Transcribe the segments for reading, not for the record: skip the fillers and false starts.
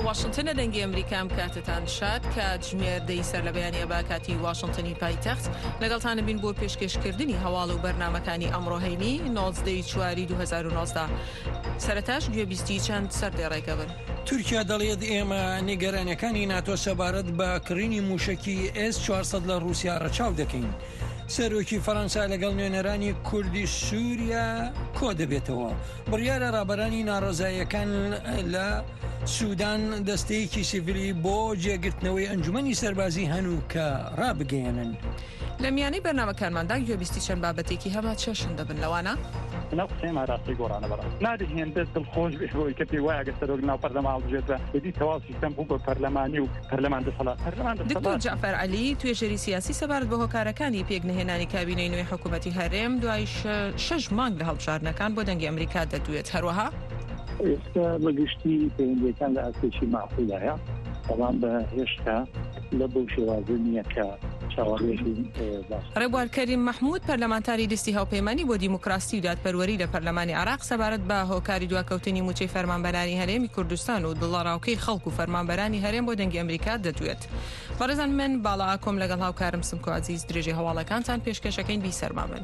واشنطن دەنگی ئەمریکام کاتتان شاد کە ژمێردەی سەر لە بەیانیە با کاتی واشنطنی پایتەخت لەگەڵتانە بین بۆ پێشکەشکردنی هەواڵ و بەرنامەکانی ئەمڕۆهەینی 19 چواری 2019 سەرەتاش گوێبیستی چەند سەردێڕێکە بن. تورکیا دەڵێت ئێمە نیگەرانەکانی ناتۆ سەبارەت بە کڕینی موشکی S-400 لە رووسیا ڕەچاو دەکەین. سەرۆکی فەڕەنسا لەگەڵ نوێنەرانی کوردی سووریا کۆ دەبێتەوە. بڕیارە ڕابەرانی ناڕۆزاییەکان لە سوودان دەستەیەکی سیڤیلی بۆ جێگرتنەوەی ئەنجومەنی سەربازی هەنوو کە ڕابگەیەنن. لە میانەی بەرنامەکانماندا گوێبیستی چەند بابەتێکی هەما چێشن دەبن لەوانە؟ ناو قسەیمان ڕاستی گۆڕانە بەڕ نادەهێن دەست دڵخۆش بێەوەی کە پێی وایە گەستەرۆک ناو پەرلەمان بژێتە بەدی تەواو سیستەم بوو بە پەرلەمانی و پەرلەمان دەسەڵات دکتۆر جعفەر عەلی توێژەری سیاسی سەبارەت بە هۆکارەکانی پێکنهێنانی کابینەی نوێی حکوومەتی هەرێم دوای 6 مانگ لە هەڵبژاردنەکان بۆ دەنگی ئەمریکا دەدوێت. هەروەها ئێستا بەگشتی پەیوەندیەکان لە ئەسێکی ماحولایە بەڵام بە هێشتا لە بەو شێوازە نییە کە ڕێبوار کەریم مەحموود پەرلەمانتاری دستی هاوپەیمانی بۆ دیموکراسی و دادپەروەری لە پەرلەمانی عێراق سەبارەت بە هۆکاری دواکەوتنی موچەی فەرمانبەرانی هەرێمی کوردستان و دڵڕاوکەی خەڵک و فەرمانبەرانی هەرێم بۆ دەنگی ئەمریکا دەدوێت. بەڕێزان من باڵا ئاکۆم لەگەڵ هاوکارم سمکۆ عەزیز درێژەی هەواڵەکانتان پێشکەشەکەین بیسەرمامن.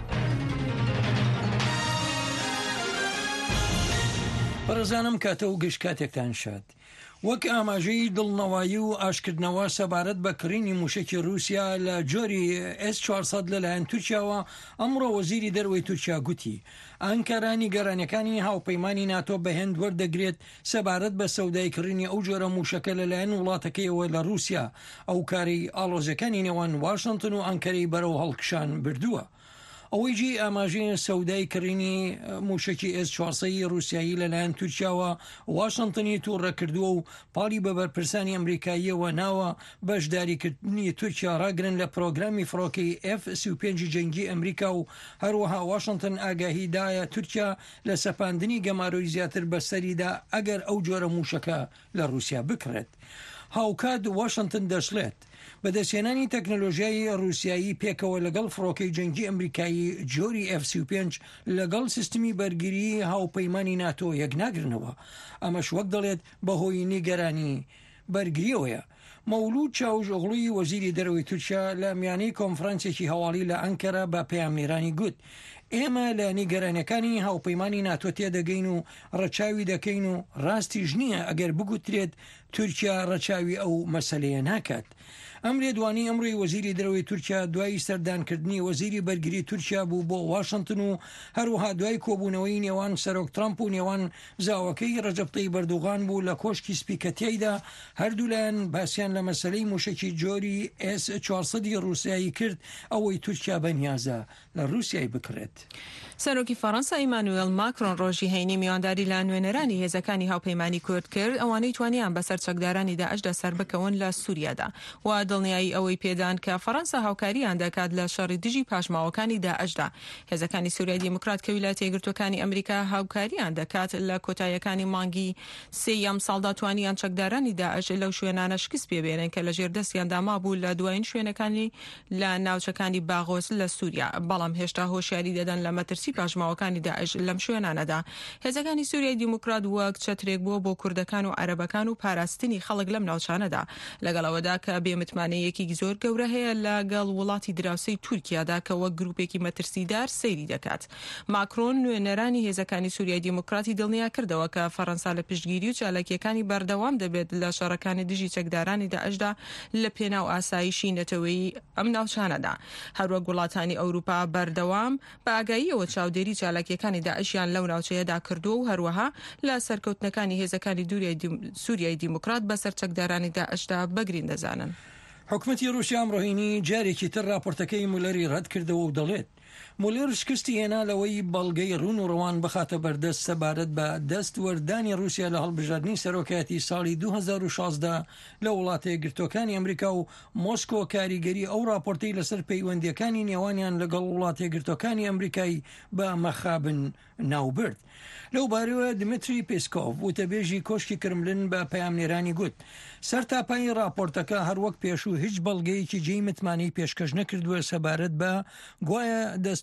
بەڕێزانم کاتە و گەشت کاتێکتان شاد. وەک ئاماژەی دڵنەوایی و ئاشکردنەوە سەبارەت بە کڕینی موشکی رووسیا لە جۆری S-400 لەلایەن تورکیاوە ئەمڕۆ وەزیری دەرەوەی تورکیا گوتی ئەنکارانی گەرانەکانی هاوپەیمانی ناتۆ بە هێند وەردەگرێت سەبارەت بە سەودای کڕینی ئەو جۆرە موشەکە لەلایەن وڵاتەکەیەوە لە رووسیا ئەو کاری ئاڵۆزەکانی نێوان واشنتن و ئەنکەرەی بەرەو هەڵکشان بردووە. ئەوەی جی ئاماژەی سەودای کڕینی موشکی S-400 رووسایی لەلایەن تورکیاوە واشنتنی تووڕە کردووە و پاڵی بە بەرپرسانی ئەمریکاییەوە ناوە بەشداریکردنی تورکیا ڕاگرن لە پرۆگرامی فڕۆکەی F-35 جەنگی ئەمریکا و هەروەها واشنتن ئاگاهیدایە تورکیا لە سەپاندنی گەماروی زیاتر بەسەریدا ئەگەر ئەو جۆرە موشەکە لە رووسیا بکرێت. هاوکات واشنتن دەشڵێت بەدەستێنانی تەکنۆلۆژیای رووسایی پێکەوە لەگەڵ فڕۆکەی جەنگی ئەمریکایی جۆری F-35 لەگەڵ سیستمی بەرگری هاوپەیمانی ناتۆ یەک ناگرنەوە. ئەمەش وەک دەڵێت بەهۆی نیگەرانی بەرگریەوەیە. مەولود چاوژۆغڵوی وەزیری دەرەوەی تورکیا لە میانەی کۆنفرانسێکی هەواڵی لە ئەنکەرە بە پەیامنێرانی گوت ئێمە لە نیگەرانەکانی هاوپەیمانی ناتۆ تێدەگەین و ڕەچاوی دەکەین و ڕاستیش نییە ئەگەر بگوترێت تورکیا ڕەچاوی ئەو مەسەلەیە ناکات. ئەم لێدوانی ئەمڕۆی وەزیری دەرەوەی تورکیا دوای سەردانکردنی وەزیری بەرگری تورکیا بوو بۆ واشنتن و هەروەها دوای کۆبوونەوەی نێوان سەرۆک ترامپ و نێوان زاوەکەی ڕەجەب تەیب ئەردوغان بوو لە کۆشکی سپیکەتیایدا هەردوولایەن باسییان لە مەسەلەی موشکی جۆری S-400 رووسایی کرد ئەوەی تورکیا بەنیازە لە رووسیای بکرێت. سەرۆکی فەڕەنسا ئیمانوئێل ماکرۆن ڕۆژی هەینی میوانداری لە نوێنەرانی هێزەکانی هاوپەیمانی کورد کرد ئەوانەی توانیان بەسەر چەکدارانی داعشدا سەر بکەون لە سووریادا و دڵنیایی ئەوەی پێدان کە فەڕەنسا هاوکاریان دەکات لە شەڕی دژی پاشماوەکانی داعشدا. هێزەکانی سووریای دیموکرات کە ویلایەتە یەکگرتووەکانی ئەمریکا هاوکاریان دەکات لە کۆتاییەکانی مانگی سێیەم ساڵدا توانیان چەکدارانی داعش لەو شوێنانە شکست پێبێنن کە لە ژێردەستیاندا مابوو لە دوایین شوێنەکانی لە ناوچەکانی باغۆس لە سووریا. بەڵام هێشتا هۆشیاری دەدەن لە مەترسی پاشماوەکانی داعش لەم شوێنانەدا. هێزەکانی سووریای دیموکرات وەک چەترێک بووە بۆ کوردەکان و عەرەبەکان و پاراستنی خەڵک لەم ناوچانەدا لەگەڵەوەدا کە بێمتمانەیەکی زۆر گەورە هەیە لەگەڵ وڵاتی دراوسەی تورکیادا کە وەک گروپێکی مەترسیدار سەیری دەکات. ماکرۆن نوێنەرانی هێزەکانی سووریای دیموکراتی دڵنیا کردەوە کە فەڕەنسا لە پشتگیری و چالاکیەکانی بەردەوام دەبێت لە شەڕەکانی دژی چەکدارانی داعشدا لە پێناو ئاسایشی نەتەوەی ئەم ناوچانەدا. هەروەک وڵاتانی ئەوروپا بەردەوام بە ئاگاییەوە چاودێری چالاکیەکانی داعشیان لەو ناوچەیەدا کردو و هەروەها لە سەرکەوتنەکانی هێزەکانی سووریای دیموکرات بەسەر چەکدارانی داعشدا بەگرین دەزانن. حکومەتی رووسیا ئەمڕۆهینی جارێکی تر راپۆرتەکەی مولەری ڕەت کردەوە و دەڵێت مولێر شکستی هێنا لەوەی بەڵگەی ڕوون و ڕەوان بخاتە بەردەست سەبارەت بە دەستوەردانی رووسیا لە هەڵبژاردننی سەرۆکایەتی ساڵی 2016 لە وڵاتە یەکگرتووەکانی ئەمریکا و مۆسکۆ کاریگەری ئەو راپۆرتەی لەسەر پەیوەندیەکانی نێوانیان لەگەڵ وڵاتە یەکگرتووەکانی ئەمریکای بە مەخابن ناوبرد. لەو بارەوە دمتری پێسکۆڤ وتەبێژی کۆشکی کرملن بە پەیامنێرانی گوت سەرتاپایی راپۆرتەکە هەروەک پێشوو هیچ بەڵگەیەکی جێی متمانەی پێشکەش نەکردووە سەبارەت بە گوایە دەست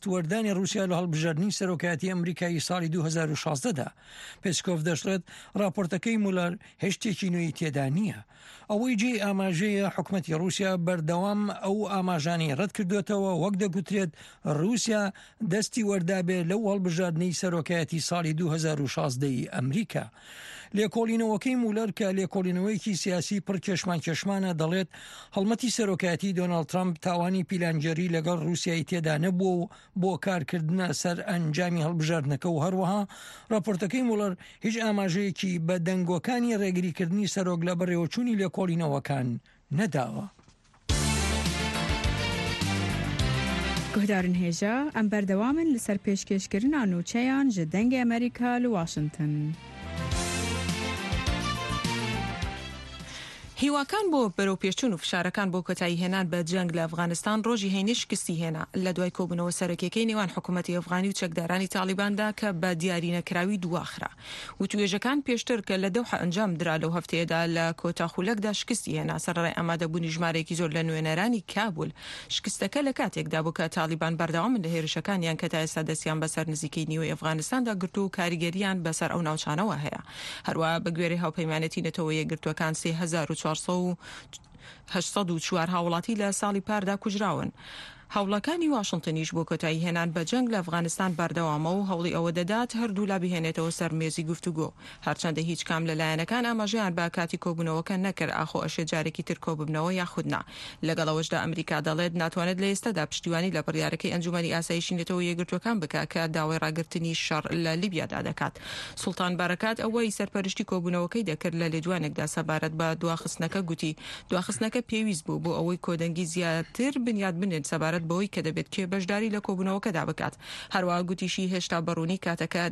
دەستوەردانی رووسیا لە هەڵبژاردننی سەرۆکایەتی ئەمریکایی ساڵی 2016دا. پێسکۆف دەشڵێت راپۆرتەکەی مولەر هێشتێکی نوێی تێدا نییە. ئەوەی جێ ئاماژەیە حکوومەتی رووسیا بەردەوام ئەو ئاماژانی ڕەت کردوێتەوە، وەک دەگوترێت رووسیا دەستی وەردابێ لەو هەڵبژاردننی سەرۆکایەتی ساڵی 2016 ئەمریکا. لێکۆڵینەوەکەی مولەر کە لێکۆڵینەوەیکی سیاسی پڕ کێشمانە دەڵێت هەڵمەتی سەرۆکایەتی دۆناڵد ترامپ تاوانی پیلانجەری لەگەڵ رووسیای تێدا نەبوو بۆ کارکردنە سەر ئەنجامی هەڵبژاردنەکە و هەروەها راپۆرتەکەی مولەر هیچ ئاماژەیەکی بە دەنگۆکانی ڕێگریکردنی سەرۆک لە بەڕێوەچوونی لێکۆڵینەوەکان نەداوە. گوهدارن هێژە ئەم بەردەوامن لەسەر پێشکەشکردنا نوچەیان ji dengê ئەمریکا li Washington. هیواکان بۆ بەرەو پێچوون و فشارەکان بۆ کۆتایی هێنان بە جەنگ لە ئەفغانستان ڕۆژی هەینی شکستی هێنا لە دوای کۆبوونەوە سەرەکیەکەی نێوان حکوومەتی ئەفغانی و چەکدارانی تالیباندا کە بە دیاری نەکراوی دواخرا و توێژەکان پێشتر کە لە دەوحە ئەنجام درا لەو هەفتەیەدا لە کۆتاخولەکدا شکستی هێنا سەرڕای ئامادەبوونی ژمارەیەکی زۆر لە نوێنەرانی کابول. شکستەکە لە کاتێکدا بوو کە تالیبان بەردەوام لە هێرشەکانیان کە تا ئێستا دەستیان بەسەر نزیکەی نیوەی ئەفغانستاندا گرت و کاریگەریان بەسەر ئەو ناوچانەوە هەیە. هەروە بە گوێرەی هاوپەیمانەتی نەتەوە یەکگرتوەکان 3404 هاوڵاتی لە ساڵی پاردا کوژراون. هەوڵەکانی واشنگتنیش بۆ کۆتایی هێنان بە جەنگ لە ئەفغانستان بەردەوامە و هەوڵی ئەوە دەدات هەردوو لا بهێنێتەوە سەر مێزی گفتوگۆ، هەرچەندە هیچ کام لەلایەنەکان ئاماژەیان بە کاتی کۆبوونەوەکە نەکرد ئاخۆ ئەشێ جارێکی تر کۆببنەوە یاخودنا. لەگەڵەوەشدا ئەمریکا دەڵێت ناتوانێت لە ئێستادا پشتیوانی لە بڕیارەکەی ئەنجومەنی ئاسایشی نێتەوە یەکگرتوەکان بکات کە داوای ڕاگررتنی شەڕ لە لیبیادا دەکات. سوڵتان بارەکات ئەوەی سەرپەرشتی کۆبوونەوەکەی دەکرد لە لێدوانێکدا سەبارەت بە دواخستنەکە گوتی دواخستنەکە پێویست بوو بۆ ئەوەی کۆدەنگی زیاتر بنیاد بنێت سەبارەت بەوەی کە دەبێت بەشداری لە کۆبوونەوەکەدا بکات. هەروەها گوتیشی هێشتا بەڕوونی کاتەکە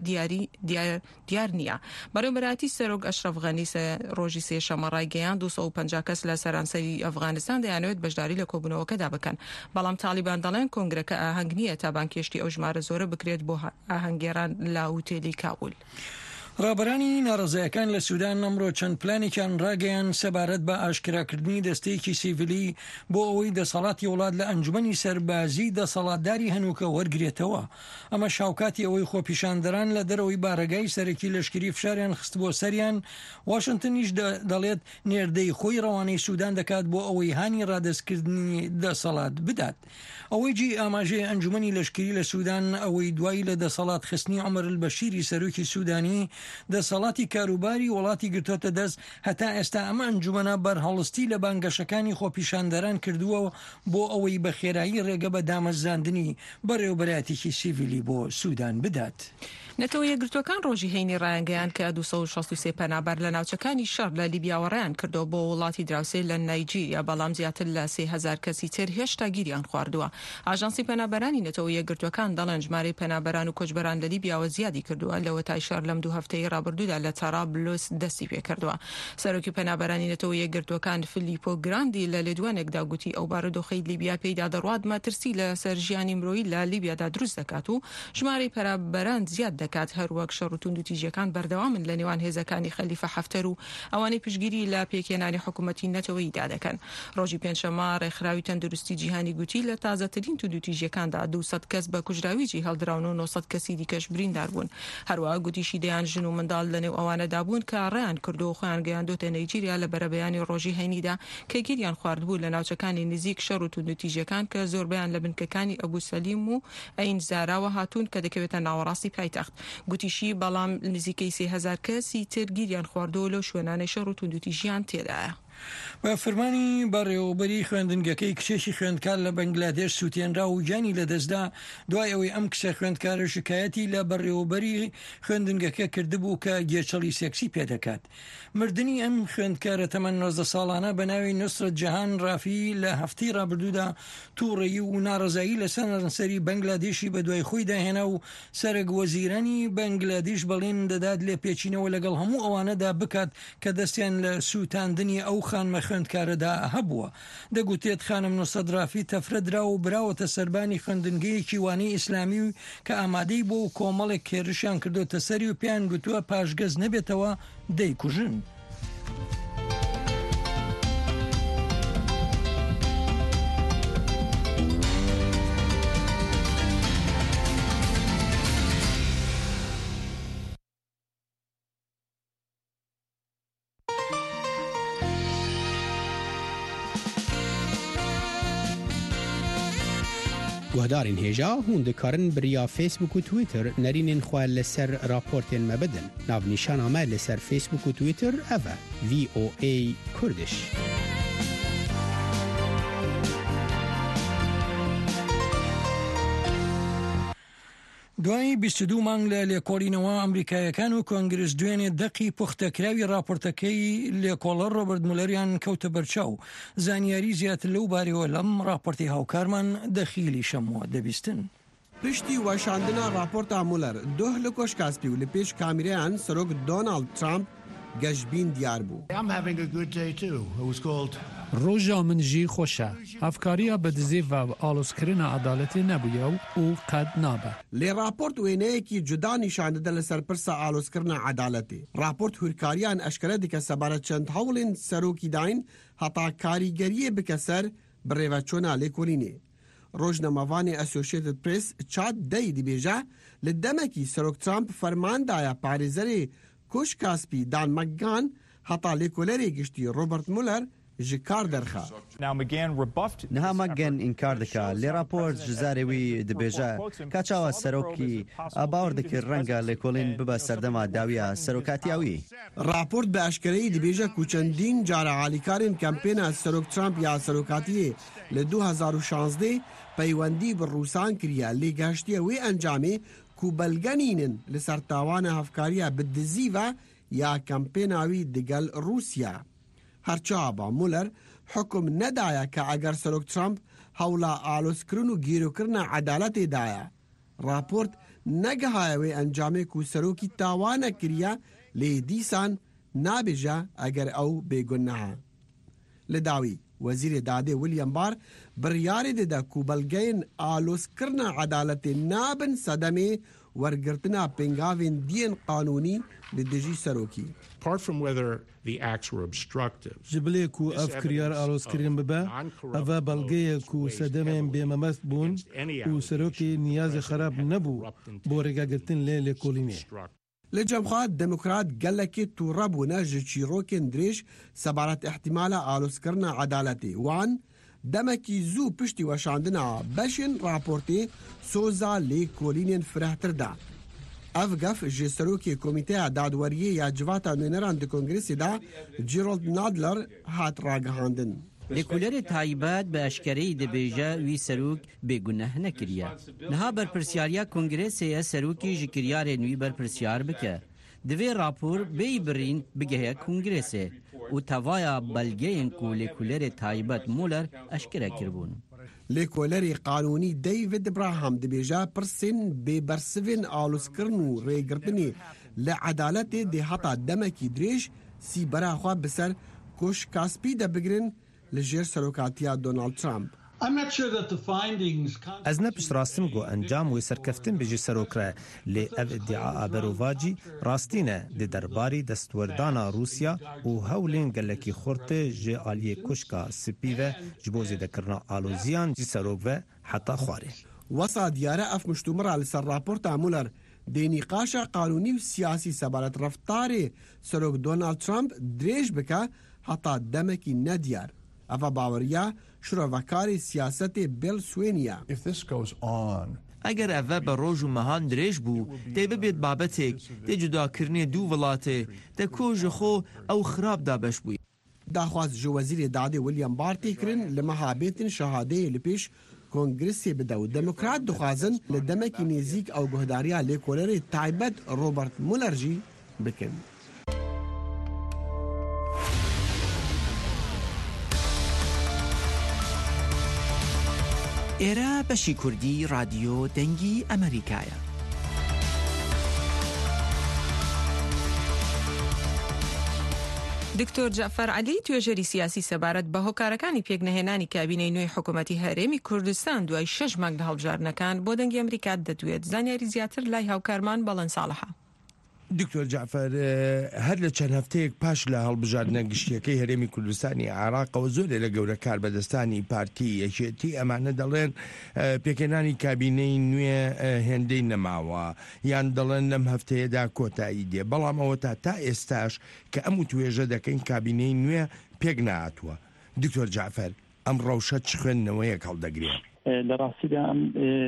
دیار نییە. بەڕێوەبەراتی سەرۆک ئەشرەف غەنی ڕۆژی سێشەمە ڕایگەیان 250 کەس لە سەرانسەری ئەفغانستان دەیانەوێت بەشداری لە کۆبوونەوەکەدا بکەن. بەڵام تالیبان دەڵێن کۆنگرەکە ئاهەنگ نییە تا بانکێشتی ئەو ژمارە زۆرە بکرێت بۆ ئاهەنگێران لە ئوتێلی کابول. ڕابەرانی ناڕزایەکان لە سوودان ئەمڕۆ چەند پلانێکیان ڕاگەیان سەبارەت بە ئاشکراکردنی دەستەیەکی سیڤیلی بۆ ئەوەی دەسەڵاتی وڵات لە ئەنجومەنی سەربازی دەسەڵاتداری هەنووکە وەرگێتەوە. ئەمە شاوکاتی ئەوەی خۆپیشاندەران لە دەرەوەی بارەگای سەرەکی لەشکری فشاریان خست بۆ سەریان. واشنگتنیش دەڵێت نێردەی خۆی ڕەوانەی سوودان دەکات بۆ ئەوەی هانی ڕادەستکردنی دەسەڵات بدات. ئەوەی جی ئاماژەی ئەنجومەنی لەشکری لە سوودان ئەوەی دوای لە دەسەڵات خستنی عومەر البەشیری سەرۆکی سوودانی دەسەڵاتی کاروباری وڵاتی گرتوتە دەست. هەتا ئێستا ئەمە ئەنجومەنە بەرهەڵستی لە بانگەشەکانی خۆپیشاندەران کردووە بۆ ئەوەی بە خێرایی ڕێگە بە دامەزاندنی بەڕێوەبەراتێکی سیڤیلی بۆ سوودان بدات. نەتەوە یەکگرتوەکان ڕۆژی هەینی ڕایانگەیان کە 263 پەنابەر لە ناوچەکانی شەڕ لە لیبیاوە ڕایان کردەوە بۆ وڵاتی دراوسێ لە نایجیریا، بەڵام زیاتر لە 3000 کەسی تر هێشتا گیریان خواردووە. ئاژانسی پەنابەرانی نەتەوە یەکگرتوەکان دەڵێن ژمارەی پەنابەران و کۆچبەران لە لیبیاوە زیادی کردووە لەوە تای شەڕ لەم دوو هەفتەی ڕابردوودا لە تارابلوس دەستی پێ کردووە. سەرۆکی پەنابەرانی نەتەوە یەکگرتوەکان فیلیپۆ گراندی لە لێدوانێکدا گوتی ئەو بارودۆخەی لیبیا پێیدا دەڕوات مەترسی لە سەر ژیانی مرۆیی لە لیبیادا دروست دەکات و ژمارەی پەنابەران زیاد دەکات. هەروەک شەڕ و توندوتیژیەکان بەردەوامن لە نێوان هێزەکانی خەلیفە حەفتەر و ئەوانەی پشگیری لە پێکێنانی حکوومەتی نەتەوەییدا دەکەن. ڕۆژی پێنجشەمە ڕێکخراوی تەندروستی جیهانی گوتی لە تازەترین توندوتیژیەکاندا 200 کەس بە کوژراویی هەڵدراون و 900 کەسی دیکەش بریندار بوون. هەروەها گوتیشی دەیان ژن و منداڵ لەنێو ئەوانەدا بوون کە ڕێیان کردو و خۆیان گەیاندۆتە نایجیریا لە بەرەبەیانی ڕۆژی هەینیدا کە گیریان خواردبوو لە ناوچەکانی نزیک شەڕ و توندوتیژیەکان کە زۆربیان لە بنکەکانی ئەبوو سەلیم و ئەین زاراوە هاتوون کە دەکەوێتە ناوەڕاستی پایتەخت. گوتیشی بەڵام نزیکەی 3000 کەسی تر گیریان خواردەوە لەو شوێنانەی شەڕ و توندوتیژیان تێدایە. بە فەرمانی بەڕێوەبەری خوێندنگەکەی کچێکی خوێندکار لە بەنگلادێش سووتێنرا و گیانی لەدەستدا دوای ئەوەی ئەم کچە خوێندکارە شکایەتی لە بەڕێوەبەری خوێندنگەکە کردبوو کە گێچەڵی سێکسی پێدەکات. مردنی ئەم خوێندکارە تەمەن 19 ساڵانە بە ناوی نوسرەت جەهان ڕافی لە هەفتەی ڕابردوودا تووڕێی و ناڕزایی لە سەرنسەری بەنگلادێشی بە دوای خۆی داهێنا و سەرک وەزیرانی بەنگلادێش بەڵێن دەدات لێ پێچینەوە لەگەڵ هەموو ئەوانەدا بکات کە دەستیان لە سووتاندنی ئەو خانمە خوێندکارەدا هەبووە. دەگوتێت خانم نوسرەت ڕافی تەفرە درا و براوەتە سەربانی خوێندنگەیەکی وانەی ئیسلامی و کە ئامادەی بۆ کۆمەڵێک کێرشیان کردوتە سەری و پێیان گوتووە پاشگەز نەبێتەوە دەیکوژن. گهدارین هێژا هون دikarin biriya Facebook و Twitter nerînên xwe li ser raportên me bidin. Navnîşana me li ser Facebook û Twitter ev e VOA Kurdiş. دوای 22 مانگ لە لێکۆڵینەوە ئەمریکایەکان و کۆنگرس دوێنێ دەقی پوختەکراوی راپۆرتەکەی لێکۆڵەر ڕۆبرت مولەریان کەوتە بەرچاو. زانیاری زیاتر لەو بارەوە لەم راپۆرتی هاوکارمان دەخیلی شەمووە دەبیستن. پشتی وەشاندنا راپۆرتا مولەر دۆه لە کۆشکاسپی و لە پێش کامیرەیان سەرۆک دۆناڵد ترامپ گەشتبین دیار بوو. ڕۆژا من ژی خۆشە. هەفکاریە بەدزێ و ئالۆزکردنە عەدالەتێ نەبووە و قەت نابە. لێ راپۆرت وێنەیەکی جودا نیشاندەدە لەسەر پرسە ئالۆزکردنە عەدالەتێ. راپۆرت هورکاریان ئەشکرە دکە سەبارەت چەند هەوڵێن سەرۆکی داین هەتا کاریگەریە بکە سەر بڕێوەچۆنا لێکۆڵینێ. ڕۆژنەمەوانی ئەسۆشیێتد پرس چات دەی دەبێژە لە دەمەکی سەرۆک ترامپ فەرماندایە پارێزەرێ کۆشکاسپی دان مەکگان هەتا لێکۆلەرێ گشتی ڕۆبرت مولەر ji kar derxa. Niha Megan inkar dike lê rapor ji zarê wî dibêje ka çawa serokî a bawer dikir renga lêkolîn bibe serdema dawiya serokatiya wî. Raport bi eşkereyî dibêje ku çendîn cara alîkarên kampêna Serok Trump ya serokatiyê li 2016 peywendî bi Rûsan kiriye lê geştiya wê encamê ku belgenînin li ser tawana hevkariya bi dizî ve ya kampêna wî digel Rûsya. هەرچابا مولەر حکم نەدایە کە ئەگەر سەرۆک ترامپ هەوڵا ئالۆزکردن و گیرۆکردنە عەدالەتێدایە. راپۆرت نەگەهایەوەی ئەنجامێک و سەرۆکی تاوانە کریە لێ دیسان نابێژە ئەگەر ئەو بێگون نەها. لە داوی وەزیرێ دادێ ویلیام بار بڕیارێ دەدا کو بەلگەین ئالۆزکردنە عەدالەتێ نابن سەدەمێ وەرگرتنا پێنگاوێن دیên قانونی li dijî serokî. Ji bilê ku ev kiryar alozkirin bibe, ev e belgeyek ku sedemên bêmemest bûn û serokê niyazê xerab nebû bo rêgegirtin lê lêkolînê. Li cemxwe demokrat gelekê tûre bûne ji çîrokên dirêj sebaret ihtimala alozkirina edaletê. Wan demekî zû piştî weşandina beşên raportê soza lêkolînên firehtir da. Ev gef ji serokê Komîteya Dadweriyê ya Civata Nûneran di Kongresê de Gerald Nadler hat ragihandin. لێکۆلەرێ تایبەت بە ئەشکەرەی دەبێژە وی سەرۆک بێگونەه نەکریە. نەها بەرپرسیاریا کۆنگرێسەیە سەرۆکی ji kiryarên wî berpirsiyar bike. Divê rapor bêyî birîn bigehek kongresê û tevaya belgeyên ku lêkolerê taybet Muller eşkere kirbûn. Lêkolerê qanûnî David Abraham dibêje pirsên bêbersivên alozkirin û rêgirtinê li edaletê dê heta demekî dirêj sîbera xwe bi ser koşkaspî de bigirin li jêr serokatiya Donald Trump. Ez ne piştrastim got encam wê serkeftin bijî serokre lê ev iddia berovacî rastî ne di derbarî destwerdana Rûsya û hewlên gelekî xortê ji aliyê koşka spî ve ji bo zêdekirina aloziyan jî serok ve heta xwarê. Wesa diyare ev muştûmira li ser raporta Muller dê nîqaşa qanûnî û siyasî sebaret reftarê serok Donald Trump dirêj bike heta demekî nediyar. Eva baweriya şirovekarê siyasetê Bill Sweeney. Eger ev be roj û mehan dirêj bû, dê bibêt babetek tê cudakirinê dû welatê te ku ji xwe ew xirab da beş bûye. Daxwaz ji wezîrê dadê William Barr tê kirin li meha bêtin şehadeyê li pêş Kongresê bide û demokrat dixwazin li demekî nêzik ew guhdariya lêkolerê taybet Robert Muller jî bikin. ئێرە بەشی کوردی رادیۆ دەنگی ئەمریکایە. دکتۆر جەعفەر عەلی توێژەری سیاسی سەبارەت بە هۆکارەکانی پێکنەهێنانی کابینەی نوێی حکوومەتی هەرێمی کوردستان دوای 6 مانگ لە هەڵبژاردنەکان بۆ دەنگی ئەمریکا دەدوێت. زانیاری زیاتر لای هاوکارمان بەڵەن ساڵحە. دکتۆر جعفەر هەر لە چەند هەفتەیەک پاش لە هەڵبژاردنە گشتیەکەی هەرێمی کوردستانی عێراقەوە زۆرێ لە گەورە کاربەدەستانی پارتی یەکێتی ئەمانە دەڵێن پێکهێنانی کابینەی نوێ هێندەی نەماوە یان دەڵێن لەم هەفتەیەدا کۆتایی دێ، بەڵام ئەوە تا ئێستاش کە ئەم توێژە دەکەین کابینەی نوێ پێک نهاتووە. دکتۆر جعفەر ئەم ڕەوشە چ خوێندنەوەیەک هەڵدەگرێت؟ لە ڕاستیدا ئەم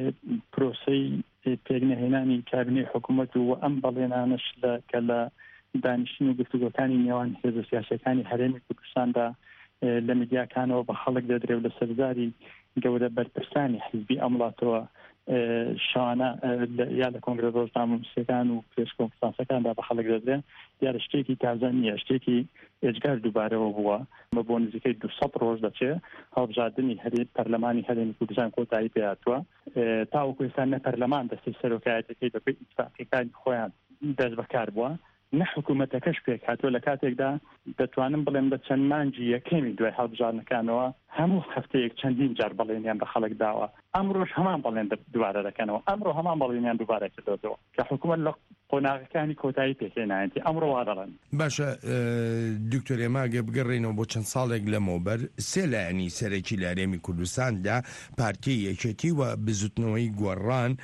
پرۆسەی پێگنەهێنانی کابینەی حکوومەت و ئەم بەڵێنانش کە لە دانیشتن و گفتوگۆکانی نێوان هێزە سیاسەکانی هەرێمی کوردستاندا لە میدیاکانەوە بە خەڵک دەدرێت و لە سەرزاری گەورە بەرپرسانی حیزبی ئەم وڵاتەوە شانە یا لە کۆنگرە ڕۆژنامە نووسەکان و پرێس کۆنفرانسەکاندا بە خەڵک دەدرێت دیارە شتێکی تازە نییە، شتێکی ئێجگار دووبارەوە بووە بۆ نزیکەی 200 ڕۆژ دەچێت هەڵبژاردننی پەرلەمانی هەرێمی کوردستان کۆتایی پێهاتووە تاوەکو ئێستا نە پەرلەمان دەستی سەرۆکایەتەکەی بەپێی ئیتفاقیەکانی خۆیان دەست بەکار بووە نە حکوومەتەکەش پێک هاتووە لە کاتێکدا دەتوانم بڵێم بە چەند مانجی یەکەمی دوای هەڵبژاردنەکانەوە هەموو هەفتەیەک چەندین جار بەڵێنیان بە خەڵک داوە ئەمڕۆژ هەمان بەڵێن دووبارە دەکەنەوە ئەمڕۆ هەمان بەڵێنیان دووبارە کردەوە کە حکوومەت لە قۆناغەکانی کۆتایی پێکهێنایەتی ئەمڕۆ وا دەڵێن. باشە دکتۆر ئێماگە بگەڕێنەوە بۆ چەند ساڵێک لەمەوبەر سێ لایەنی سەرەکی لە هەرێمی کوردستاندا پارتی یەکێتی و بزوتنەوەی گۆڕان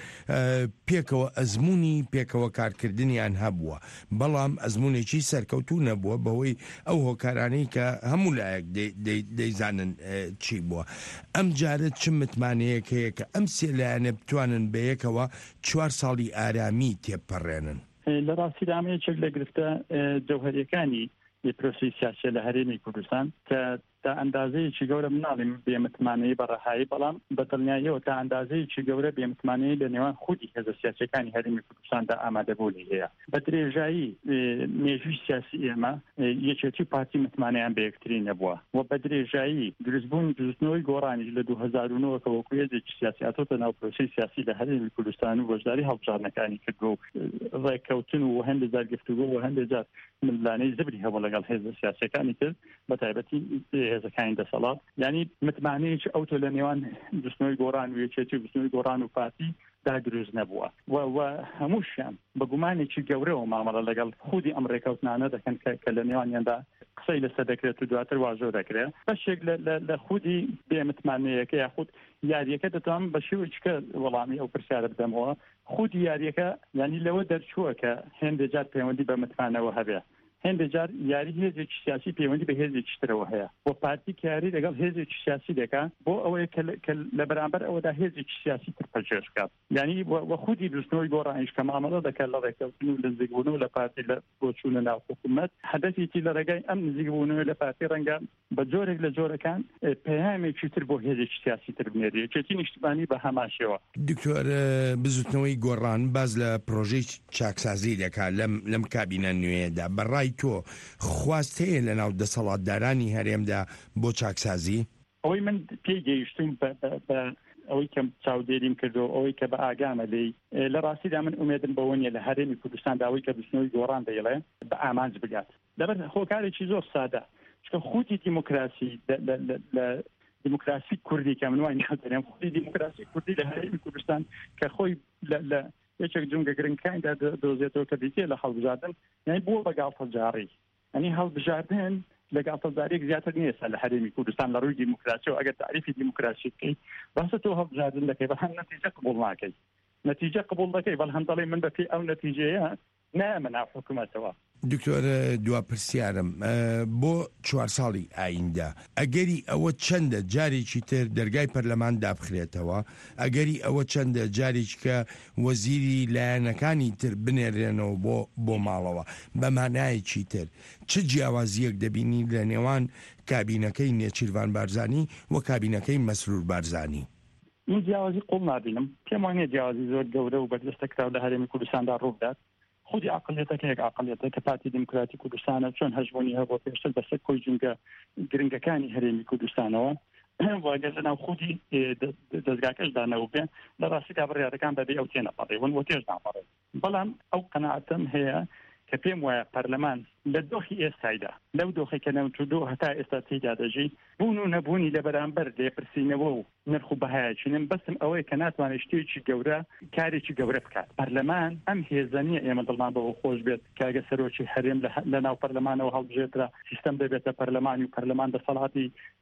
پێکەوە ئەزمموی پێکەوە کارکردنیان هەبووە بەڵام ئەزممونێکی سەرکەوتوو نەبووە بەهۆی ئەو هۆکارانەی کە هەموو لایەک دەیزانن چی بووە. ئەم جارە چ متمانەیەک هەیە کە ئەم سێ لایەنە بتوانن بەیەکەوە 4 ساڵی ئارامی تێپەڕێنن؟ لە ڕاستیدا ئەمەیەکێک لە گرفتە جەوهەریەکانی پرۆسی سیاسی لە هەرێمی کوردستان کە تا ئەندازەیەکی گەورە مناڵیم بێمتمانەی بەڕەهایی بەڵام بەدڵنیاییەوە تا ئەندازەیەکی گەورە بێمتمانەی لە نێوان خودی هێزە سیاسیەکانی هەرێمی کوردستاندا ئامادەبوونی هەیە. بە درێژایی مێژووی سیاسی ئێمە یەکێتی پارتی متمانەیان بە یەکتری نەبووە و بە درێژایی دروستبوون دروستنەوەی گۆڕانیش لە 2009 کە وەکو هێزێکی سیاسی هاتۆتە ناو پرۆسی سیاسی لە هەرێمی کوردستان و بەشداری هەڵبژاردنەکانی کردو و ڕێککەوتن و هەندێک جار گفتوگۆ و هەندێک جار ملانەی زبری هەبوو لەگەڵ هێزە سیاسیەکانی کرد بە تایبەتی هێزەکانی دەسەڵات یعنی متمانەیەکی ئەوتۆ لە نێوان دروستنەوەی گۆڕان و یەکێتی دروستنەوەی گۆڕان و پارتی دادروست نەبووە و هەمووشیان بە گومانێکی گەورەوە مامەڵە لەگەڵ خودی ئەم ڕێکەوتنانە دەکەن کە لە نێوانیاندا قسەی لەسەر دەکرێت و دواتر واژۆ دەکرێت بەشێک لە خودی بێمتمانەیەکە یاخود یاریەکە دەتوان بە شێوەیەکە وەڵامی ئەو پرسیارە بدەمەوە خودی یاریەکە ینی لەوە دەرچووە کە هێندێک جار پەیوەندی بە متمانەوە هەبێ هەندێک جار یاری هێزێکی سیاسی پەیوەندی بە هێزێکی ترەوە هەیە و پارتی کاری لەگەڵ هێزێکی سیاسی دەکا بۆ ئەوەیە کە لە بەرامبەر ئەوەدا هێزێکی سیاسی تر پەرچێش بکات یعنی وە خودی دروستنەوەی گۆڕانیش کە مامەڵە دەکات لە ڕێکەوتن و لە نزیکبوون و لە پارتی لە بۆ چوونە ناو حکوومەت هەدەفێکی لە ڕێگای ئەم نزیکبوونەوە لە پارتی ڕەنگە بە جۆرێک لە جۆرەکان پەیامێکی تر بۆ هێزێکی سیاسی تر بنێری یەکێتی نیشتیمانی بە هەماشەوە. دکتۆر بزوتنەوەی گۆڕان باز لە پرۆژەی چاکسازی دەکات لەم کابینە نوێدا بەڕای تۆ خواست هەیە لە ناو دەسەڵاتدارانی هەرێمدا بۆ چاکسازی؟ ئەوەی من پێی گەیشتم بە ئەوەی کەم چاودێریم کردو ئەوەی کە بە ئاگامە لێی لە ڕاستیدا من ئومێدم بەوە نیە لە هەرێمی کوردستاندا ئەوەی کە دروستنەوەی گۆڕان دەیڵێ بە ئامانج بگات لەبەر هۆکارێکی زۆر سادە چکە خودی دیموکراسی لە دیموکراسی کوردی کە من وای ناوتەنێم خودی دیموکراسی کوردی لە هەرێمی کوردستان کە خۆی لە یەکێک جونگە گرنگەکانیدا دۆزێتەوە کە دیتێ لە هەڵبژاردن یعنی بووە بە گاڵتەجاری ئەنی هەڵبژاردن لە گاڵتەجارێک زیاتر نییە لە هەرێمی کوردستان لە ڕووی دیموکراسی و ئەگەر تعریفی دیموکراسی بکەیت باسە تۆ هەڵبژاردن دەکەی بەڵام نەتیجە قبوڵ ناکەی نەتیجە قبوڵ دەکەی بەڵام دەڵێ من بەپێی ئەو نەتیجەیە نامە ناو حکوومەتەوە. دکتۆر دوا پرسیارم بۆ 4 ساڵی ئایندا ئەگەری ئەوە چەندە جارێکی تر دەرگای پەرلەمان دابخرێتەوە ئەگەری ئەوە چەندە جارێکی کە وەزیری لایەنەکانی تر بنێرێنەوە بۆ ماڵەوە بە مانایەکی تر چ جیاوازیەک دەبینی لە نێوان کابینەکەی نێچیروان بارزانی و کابینەکەی مەسرور بارزانی؟ من جیاوازی قوڵ نابینم پێم وانە جیاوازی زۆر گەورە و بەدەستەکراو لە هەرێمی کوردستاندا ڕوودات خودی عقلیەتەکە یەک عقلیەتە کە پارتی دیموکراتی کوردستانە چۆن هەژبوونی هەبوو پێشتر بەسەر کۆی جونگە گرنگەکانی هەرێمی کوردستانەوە واگەر لەناو خودی دەستگاکەشدانەوە بێ لە ڕاستیدا بڕیارەکان بەبێ ئەو تێنەپەڕێون و تێش ناپەڕێ بەڵام ئەو قەناعەتم هەیە کە پێم وایە پەرلەمان لە دۆخی ئێستایدا لەو دۆخی کە نەوتوودۆ هەتا ئێستا تێدا دەژی بوون و نەبوونی لە بەرامبەر لێپرسینەوە و نرخ و بەهایەچینم بەسم ئەوەیە کە ناتوانێت شتێکی گەورە کارێکی گەورە بکات پەرلەمان ئەم هێزانیە ئێمە دڵمان بەوە خۆش بێت کاگە سەرۆکی هەرێم لە ناو پەرلەمانەوە هەڵبژێترا سیستەم دەبێتە پەرلەمانی و پەرلەمان دەسەڵاتی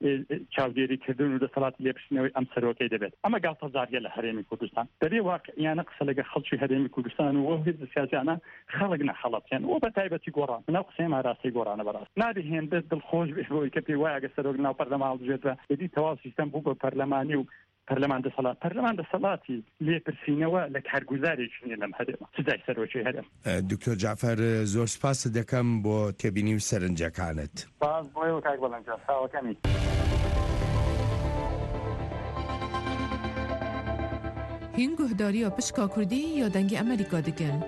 چاودێریکردن و دەسەڵاتی لێپرسینەوەی ئەم سەرۆکەی دەبێت ئەمە گاڵتەجاریە لە هەرێمی کوردستان دەبێ واقعیانە قسە لەگە خەڵکی هەرێمی کوردستان و هێز سیاسیانە خەڵک نەخەڵەتیان و بە تایبەتی گۆڕان ناو قسەی ماراسی گۆڕانە بەڕاست نادەهێنێت دڵخۆش بێت بۆی کە پێی وایە گە سەرۆک ناو پەرلەمان هەڵبژێترا بێتی تەواو سیستەم بوو بە پەرلەمانی و پەرلەمان دەسەڵاتی لێپرسینەوە لە کارگوزارێکی نیە لەم هەرێمە سزای سەرۆکی هەرێم. دکتۆر جعفەر زۆر سپاس دەکەم بۆ تێبینی و سەرنجەکانت. سپاس بۆیەوە کاک بەڵەنجان ساوەکەمی. هین گوهداریە پشکا کوردی یا دەنگی ئەمریکا دەکەن.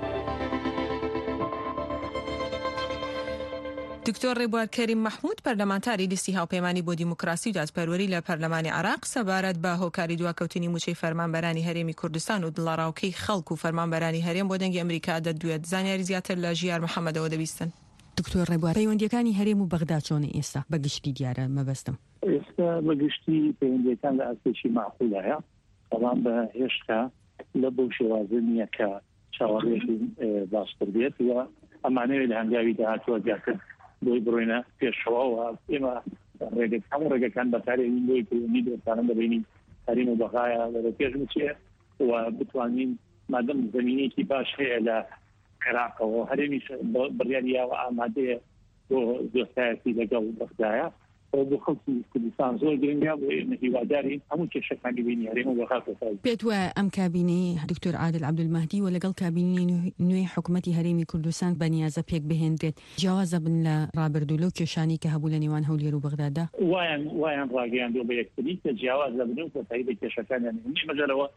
دکتۆر ڕێبوار کەریم مەحموود پەرلەمانتاری لیستی هاوپەیمانی بۆ دیموکراسی و دادپەروەری لە پەرلەمانی عێراق سەبارەت بە هۆکاری دواکەوتنی موچەی فەرمانبەرانی هەرێمی کوردستان و دڵاڕاوکەی خەڵک و فەرمانبەرانی هەرێم بۆ دەنگی ئەمریکا دەدوێت. زانیاری زیاتر لە ژیار محەممەدەوە دەبیستن. دکتۆر ڕێبوار پەیوەندیەکانی هەرێم و بەغدا چۆنە ئێستا بەگشتی دیارە مەبەستم؟ ئێستا بەگشتی پەیوەندیەکان لە ئەستێکی معقولایە، بەڵام بە هێشتا لە بەو شێوازە نییە کە چاوەڕێژی باشتر بێت و ئەمانەوێت لە هەنگاوی داهاتوە زیاتر بۆی بڕۆینە پێشەوەەوە. ئێمە هەموو ڕێگەکان بەکارێنین بۆی پەیوەندی دۆستانە دەبینین هەرێم و بەغایە لە پێش بچێ و بتوانین مادەم زمینێکی باش هەیە لە عێراقەوە هەرێمیش بڕیاریاوە ئامادەیە بۆ دۆستایەتی لەگەڵ بەغدایە بۆ خەڵکی کوردستان زۆر گرنگە بۆ هیواداری هەموو کێشەکانی بینی هەرێم و بەغا. پێت وایە ئەم کابینەی دکتۆر عادل عەبدولمەهدی و لەگەڵ کابینەی نوێی حکوومەتی هەرێمی کوردستان بەنیازە پێک بهێنرێت جیاوازە بن لە ڕابردوو لەو کێشانی کە هەبوو لە نێوان هەولێر و بەغدادا؟ وایان ڕاگەیاندوە بە یەکتری کە جیاوازە بن و کۆتایی بە کێشەکانیان مەجەرەوە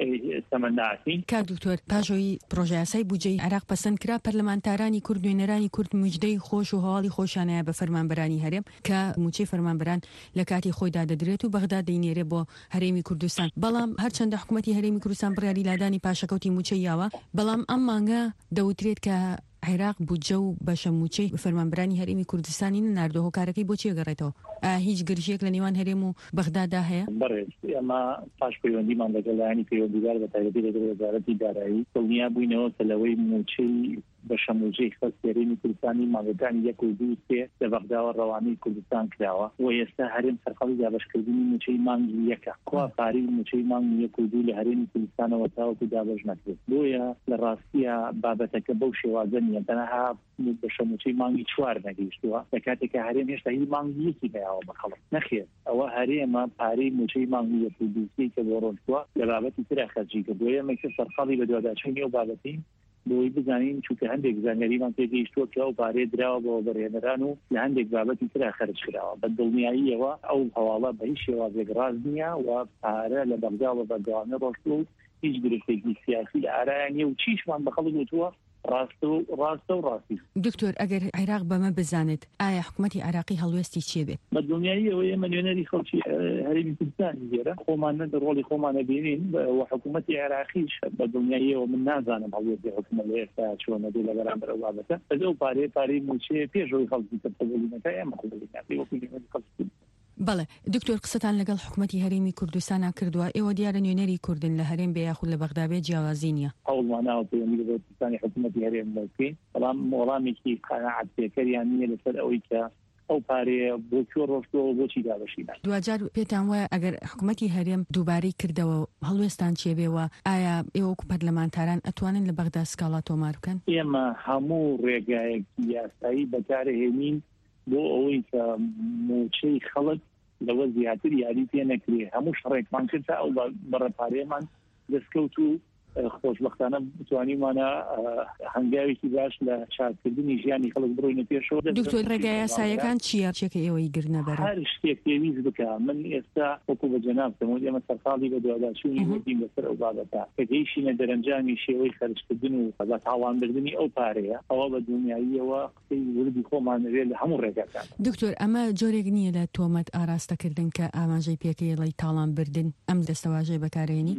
سەمەنداعین. کار دکتۆر پاژۆی پرۆژە یاسای بودجەی عێراق پەسەند کرا پەرلەمانتارانی کورد نوێنەرانی کورد مژدەی خۆش و هەواڵی خۆشانەیە بە فەرمانبەرانی هەرێم کە موچەی فەرمانبەران لە کاتی خۆیدا دەدرێت و بەغدا دەینێرێ بۆ هەرێمی کوردستان. بەڵام هەرچەندە حکوومەتی هەرێمی کوردستان بڕیاری لادانی پاشەکەوتی موچەی یاوە، بەڵام ئەم مانگە دەوترێت کە عێراق بودجە و بەشە موچەی فەرمانبەرانی هەرێمی کوردستانی ناردۆ هۆکارەکەی بۆچی گەڕێتەوە؟ هیچ گرژێک لە نێوان هەرێم و بەغدادا هەیە؟ بەڕێز ئەمە پاش پەیوەندیمان لەگەڵایانی پەیوەندیدار بە تایبەتی لەگەڵ وەزارەتی دارایی دڵنیا بووینەوە کە لەوەی موچەی بەشە موچەی خەڵکی هەرێمی کوردستانی مانگەکانی 1 و 2 و 3 لە بەغداوە ڕەوانەی کوردستان کراوە و ئێستا هەرێم سەرقەڵی دابەشکردنی موچەی مانگی یەکە کوا پارەی موچەی مانگی 1 و 2 لە هەرێمی کوردستانەوە تاوەکو دابەش نەکرێت. بۆیە لە ڕاستیە بابەتەکە بەو شێوازە نیە، تەنها بەشە موچەی مانگی 4 نەگەیشتووە لە کاتێکە هەرێم هێشتا هی مانگی یەکی بەیاوە بە خەڵک نەخێت. ئەوە هەرێمە پارەی موچەی مانگی 1 و 2 کە بۆ ڕۆنتووە لە بابەتی ترا خەرجی کە بۆیە مەکە سەرقەڵی بە دوواداچوونی و بابەتین بۆی بزانین چونکە هەندێک زانیاریمان پێگەیشتووە کە ئەو پارێ دراوە بۆ بەڕێنەران و لە هەندێک بابەتی ترا خەرج کراوە. بە دڵنیاییەوە ئەو هەواڵە بە هیچ شێوازێک ڕاست نییە و پارە لە بەغداوە بەردەوامە ڕۆشتووە و هیچ گرفتێکی سیاسی لە ئارایان نیە و چیشمان بە خەڵک گوتووە ڕاستە و ڕاستی. دکتۆر ئەگەر عێراق بەمە بزانێت ئایا حکوومەتی عێراقی هەڵوێستی چێ بێت؟ بە دڵنیاییەوە ئێمە نوێنەری خەڵکی هەرێمی کوردستانی لێرە خۆمان ڕۆڵی خۆمانە بینین و حکوومەتی عێراقیش بە دڵنیاییەوە من نازانم هەڵوێستی حکوومەت لە ئێستا چۆنە بێ لە بەرامبەر ئەو بابەتە ئەو پارەی موچێ پێشەوەی خەڵکی تەقبولینەکە ئێمە قبوڵینەکەی وەکو خەڵکی. بەڵێ دکتۆر قسەتان لەگەڵ حکوومەتی هەرێمی کوردستانە کردووە، ئێوە دیارە نوێنەری کوردن لە هەرێم بێ یاخود لە بەغدا بێ جیاوازی نییە؟ هەوڵماناوە پەیوەندی بە کوردستانی حکوومەتی هەرێم بکەین، بەڵام وەڵامێکی قەناعەت پێکەریان نییە لەسەر ئەوەی کە ئەو پارەیە بۆ کوێ ڕۆشتەوە بۆچی دابەشیدان. دوجار پێتان وایە ئەگەر حکوومەتی هەرێم دووبارەی کردەوە هەڵوێستان چێبێەوە ئایا ئێوە وەکو پەرلەمانتاران ئەتوانن لە بەغدا سکاڵا تۆمار بکەن؟ ئێمە هەموو ڕێگایەکی یاسایی بەکارهێنین بۆ ئەوەی کە موچەی خەڵک لەوە زیاتر یاری پێ نەکرێ. هەموو شڕێکمان کرد تا ئەو بەڕێپارەیەمان دەستکەوت و خۆشبەختانە بتوانیمانە هەنگاوێکی باش لە چاکردنی ژیانی خەڵک بڕۆینە پێشەوە. دکتۆر ڕێگای یاساییەکان چییە چێکە ئێوەی گرنەبەر؟ هەر شتێک پێویست بکە. من ئێستا وەکو بە جەنابتەوە ئێمە سەرقاڵی بە دوواداچوونی وەدین لەسەر ئەو بابەتە کە گەیشتینە دەرەنجامی شێوەی خەرجکردن و بە تاوانبردننی ئەو پارەیە ئەوە بە دنیاییەوە قسەی وردی خۆمانەوێت لە هەموو ڕێگاکان. دکتۆر ئەمە جۆرێک نییە لە تۆمەت ئاراستەکردن کە ئاماژەی پێکەیە لەی تاڵان بردن ئەم دەستەواژەی بەکارێنی؟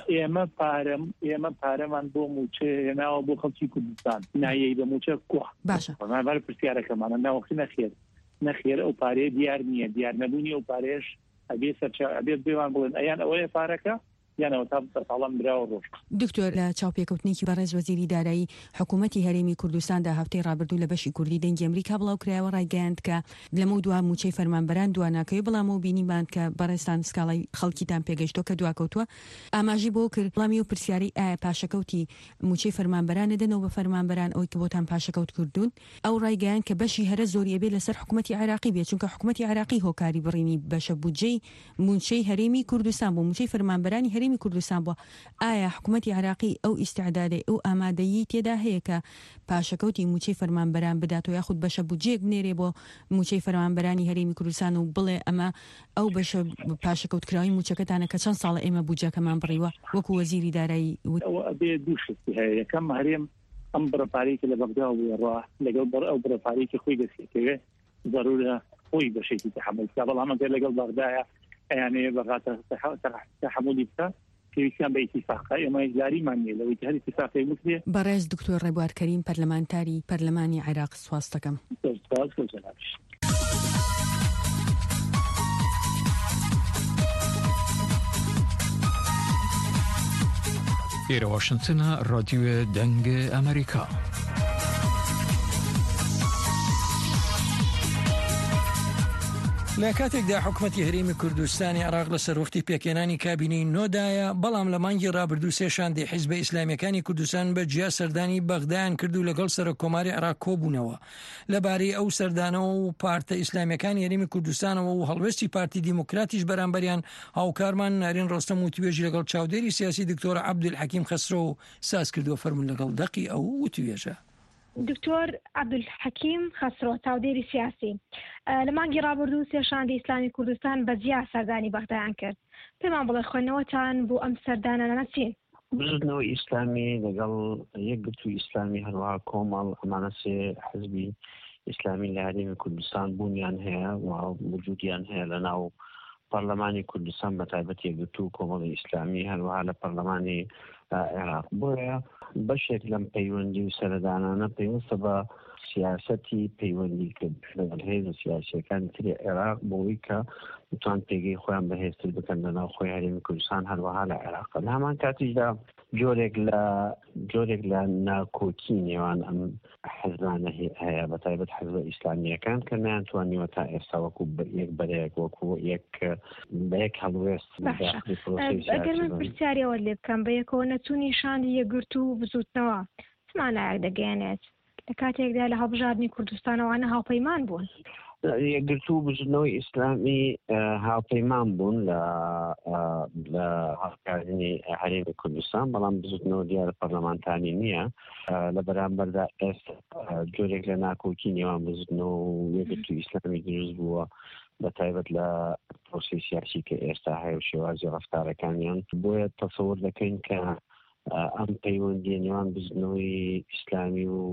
ئێمە پارەمان بۆ موچە هێناوە بۆ خەڵکی کوردستان نایەی بە موچە کوڕ. باشە بەر پرسیارەکەمانە ناوەختی نەخێر ئەو پارەیە دیار نییە، دیار نەبوونی ئەو پارێش ئەبێ سەرچ ئەبێت بێوان بڵێن ئەیان ئەوەیە پارەکە یانەوە تا بەرتاڵام براوە ڕۆژ. دکتۆر لە چاوپێکەوتنێکی بەڕێز وەزیری دارایی حکوومەتی هەرێمی کوردستاندا هەفتەی ڕابردوو لە بەشی کوردی دەنگی ئەمریکا بڵاو کرایەوە ڕایگەیاند کە لەمە دوا موچەی فەرمانبەران دواناکەوی بەڵامەوە بینیمان کە بەڕێستان سکاڵای خەڵکیتان پێگەشتۆ کە دواکەوتووە ئاماژی بۆ کرد بەڵامی و پرسیاری ئایا پاشەکەوتی موچەی فەرمانبەران دەنەوە بە فەرمانبەران ئەوەی کە بۆتان پاشەکەوت کردوون ئەو ڕایگەیان کە بەشی هەرە زۆریە بێ لەسەر حکوومەتی عراقی بێت چونکە حکوومەتی عراقی هۆکاری بڕینی بەشە بودجەی موچەی هەرێمی کوردستان بۆ موچەی فەرمانبەرانی هەرێمی کوردستان بووە. ئایا حکوومەتی عراقی ئەو ئیستعدادی ئەو ئامادەیی تێدا هەیە کە پاشەکەوتی موچەی فەرمانبەران بداتەوە یاخود بەشە بودجەیەک بنێرێ بۆ موچەی فەرمانبەرانی هەرێمی کوردستان و بڵێ ئەمە ئەو بەشە پاشەکەوتکراوی موچەکەتانە کە چەند ساڵە ئێمە بودجەکەمان بڕیوە وەکو وەزیری دارایی ئەبێ دوو شتی هەیە یەکەم هەرێم ئەم بڕەپارێکی لە بەغدا بووڕە لەگەڵ ئەو بڕەپارێکی خۆی دەستێتەوێ ضرورە خۆی بەشێکی تحمل بکە بەڵام ئەگەر لەگەڵ بەغدایە ئەیانەیە بەغاتە تحملی بکە پێویستیان بە ئیتیفاقە ئێمە یاریمان نیە لەوەی هەر ئیتیفاقی بکرێ. بەڕێز دکتۆر ڕێبوار کەریم پەرلەمانتاری پەرلەمانی عێراق سواز دەکەم. ئێرە واشنتنە ڕادیۆ دەنگە ئەمریکا. لە کاتێکدا حکوومەتی هەرێمی کوردستانی عراق لە سەرۆختی پێکێنانی کابینەی نۆدایە بەڵام لە مانگی ڕابردوو سێشاندی حیزبە ئیسلامیەکانی کوردستان بە جیا سەردانی بەغدایان کرد و لەگەڵ سەرۆک کۆماری عراق کۆبوونەوە لەبارەی ئەو سەردانەوە و پارتە ئیسلامیەکانی هەرێمی کوردستانەوە و هەڵوێستی پارتی دیموکراتیش بەرامبەریان هاوکارمان نارین ڕۆستەم وتوێژی لەگەڵ چاودێری سیاسی دکتۆر عەبدولحەکیم خەسرۆ ساز کردووە فەرمون لەگەڵ دەقی ئەو وتوێژە. دکتۆر عەبدولحەکیم خەسرۆ چاودێری سیاسی لە مانگی ڕابردوو سێشاندی ئیسلامی کوردستان بە جیا سەردانی بەغدایان کرد. پێمان بڵێ خوێندنەوەتان بۆ ئەم سەردانە نەچین؟ بزنەوەی ئیسلامی لەگەڵ یەکگرتووی ئیسلامی هەروەها کۆمەڵ ئەمانە سێ حزبی ئیسلامی لە هەرێمی کوردستان بوونیان هەیە و وجودیان هەیە لە ناو پەرلەمانی کوردستان بە تایبەت یەکگرتوو کۆمەڵی ئیسلامی هەروەها لە پەرلەمانی عێراق. بۆیە بەشێک لەم پەیوەندی و سەردانانە پێویستە بە سیاسەتی پەیوەندیکرد لەگەڵ هێزە سیاسیەکانی تری عێراق بۆەوەی کە بتوان پێگەی خۆیان بەهێزتر بکەن لەناو خۆی هەرێمی کوردستان هەروەها لە عێراق. لە هەمان کاتیشدا جۆرێک لە ناکۆکی نێوان ئەم حەزبانە هەیە بە تایبەت حەزبە ئیسلامیەکان کە نەیانتوانیوە تا ئێستا وەکو یەک بەرەیەک وەکو بە یەک هەڵوێست. ئەگەر من پرسیارەوە لێ بکەم بە یەکەوە نەچوونی شاندی یەکگرتوو بزوتنەوە چمانایەک دەگەیەنێت لە کاتێکدا لە هەڵبژاردننی کوردستانەوەوانە هاوپەیمان بوون؟ یەکگرتوو بزنەوەی ئیسلامی هاوپەیمان بوون لە هەڵکاردنی هەرێمی کوردستان بەڵام بزوتنەوە دیارە پەرلەمانتانی نییە لە بەرامبەردا ئێستا جۆرێک لە ناکۆکی نێوان بزنەوە و یەکگرتووی ئیسلامی دروست بووە بە تایبەت لە پرۆسی سیاسی کە ئێستا هەیە و شێوازی ڕەفتارەکانیان. بۆیە تەسەوور دەکەین کە ئەم پەیوەندی نێوان بزنەوەی ئیسلامی و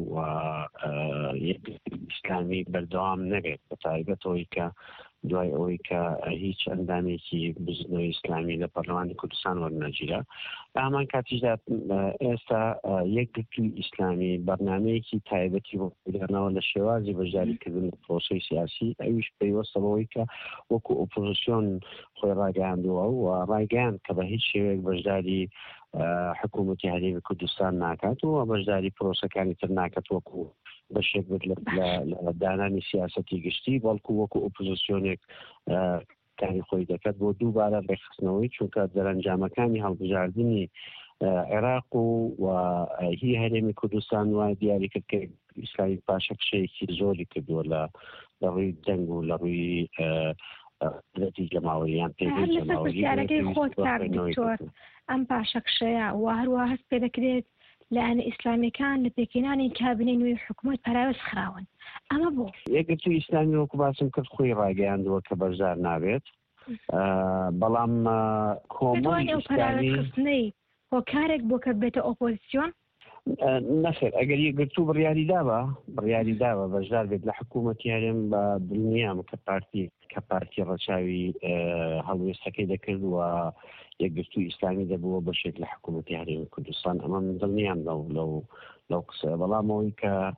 ئیسلامی بەردەوام نەبێت بە تایبەتەوەی کە دوای ئەوەی کە هیچ ئەندامێکی بزنەوەی ئیسلامی لە پەرلەمانی کوردستان وەرنەگیرە. لە هەمان کاتیشدا ئێستا یەکگرتووی ئیسلامی بەرنامەیەکی تایبەتی بۆ پیدانەوە لە شێوازی بەشداریکردن لە پرۆسەی سیاسی ئەویش پێویستە بەوەی کە وەکو ئۆپۆزیسیۆن خۆی ڕاگەیاندووە و ڕاگەیان کە بە هیچ شێوەیەک بەشداری حکوومەتی هەرێمی کوردستان ناکات و بەشداری پرۆسەکانی تر ناکات وەکو بەشێک بێت لە دانانی سیاسەتی گشتی بەڵکو وەکو ئۆپۆزیسیۆنێک کاری خۆی دەکات بۆ دووبارە ڕێخستنەوەی چونکە دەرەنجامەکانی هەڵبژاردننی عێراق و هی هەرێمی کوردستان وای دیاری کرد کە ئیسلامی پاشە کشەیەکی زۆری کردووە لە ڕووی جەنگ و لە ڕووی جەماوەریان پێگەی خۆت دکتۆر ئەم پاشەکشەیە و هەروە هەست پێ دەکرێت لایەنە ئیسلامیەکان لە پێکێنانی کابینەی نوێی حکوومەت پاراوەست خراون. ئەمە بۆ یەکگرتووی ئیسلامی وەکو باسم کرد خۆی ڕاگەیاندووە کە بەشدار نابێت بەڵام کۆمەڵی پاراوەستخستنەی هۆکارێک بۆ کە بێتە ئۆپۆزیسیۆن نەخێر ئەگەر یەکگرتوو بڕیاری داوە بەشدار بێت لە حکوومەتی هەرێم بە دڵنیام کە پارتی ڕەچاوی هەڵوێستەکەی دەکرد و یەکگرتووی ئیسلامی دەبووە بەشێک لە حکوومەتی هەرێمی کوردستان. ئەمە من دڵنیام لەو قسە بەڵام ئەوەی کە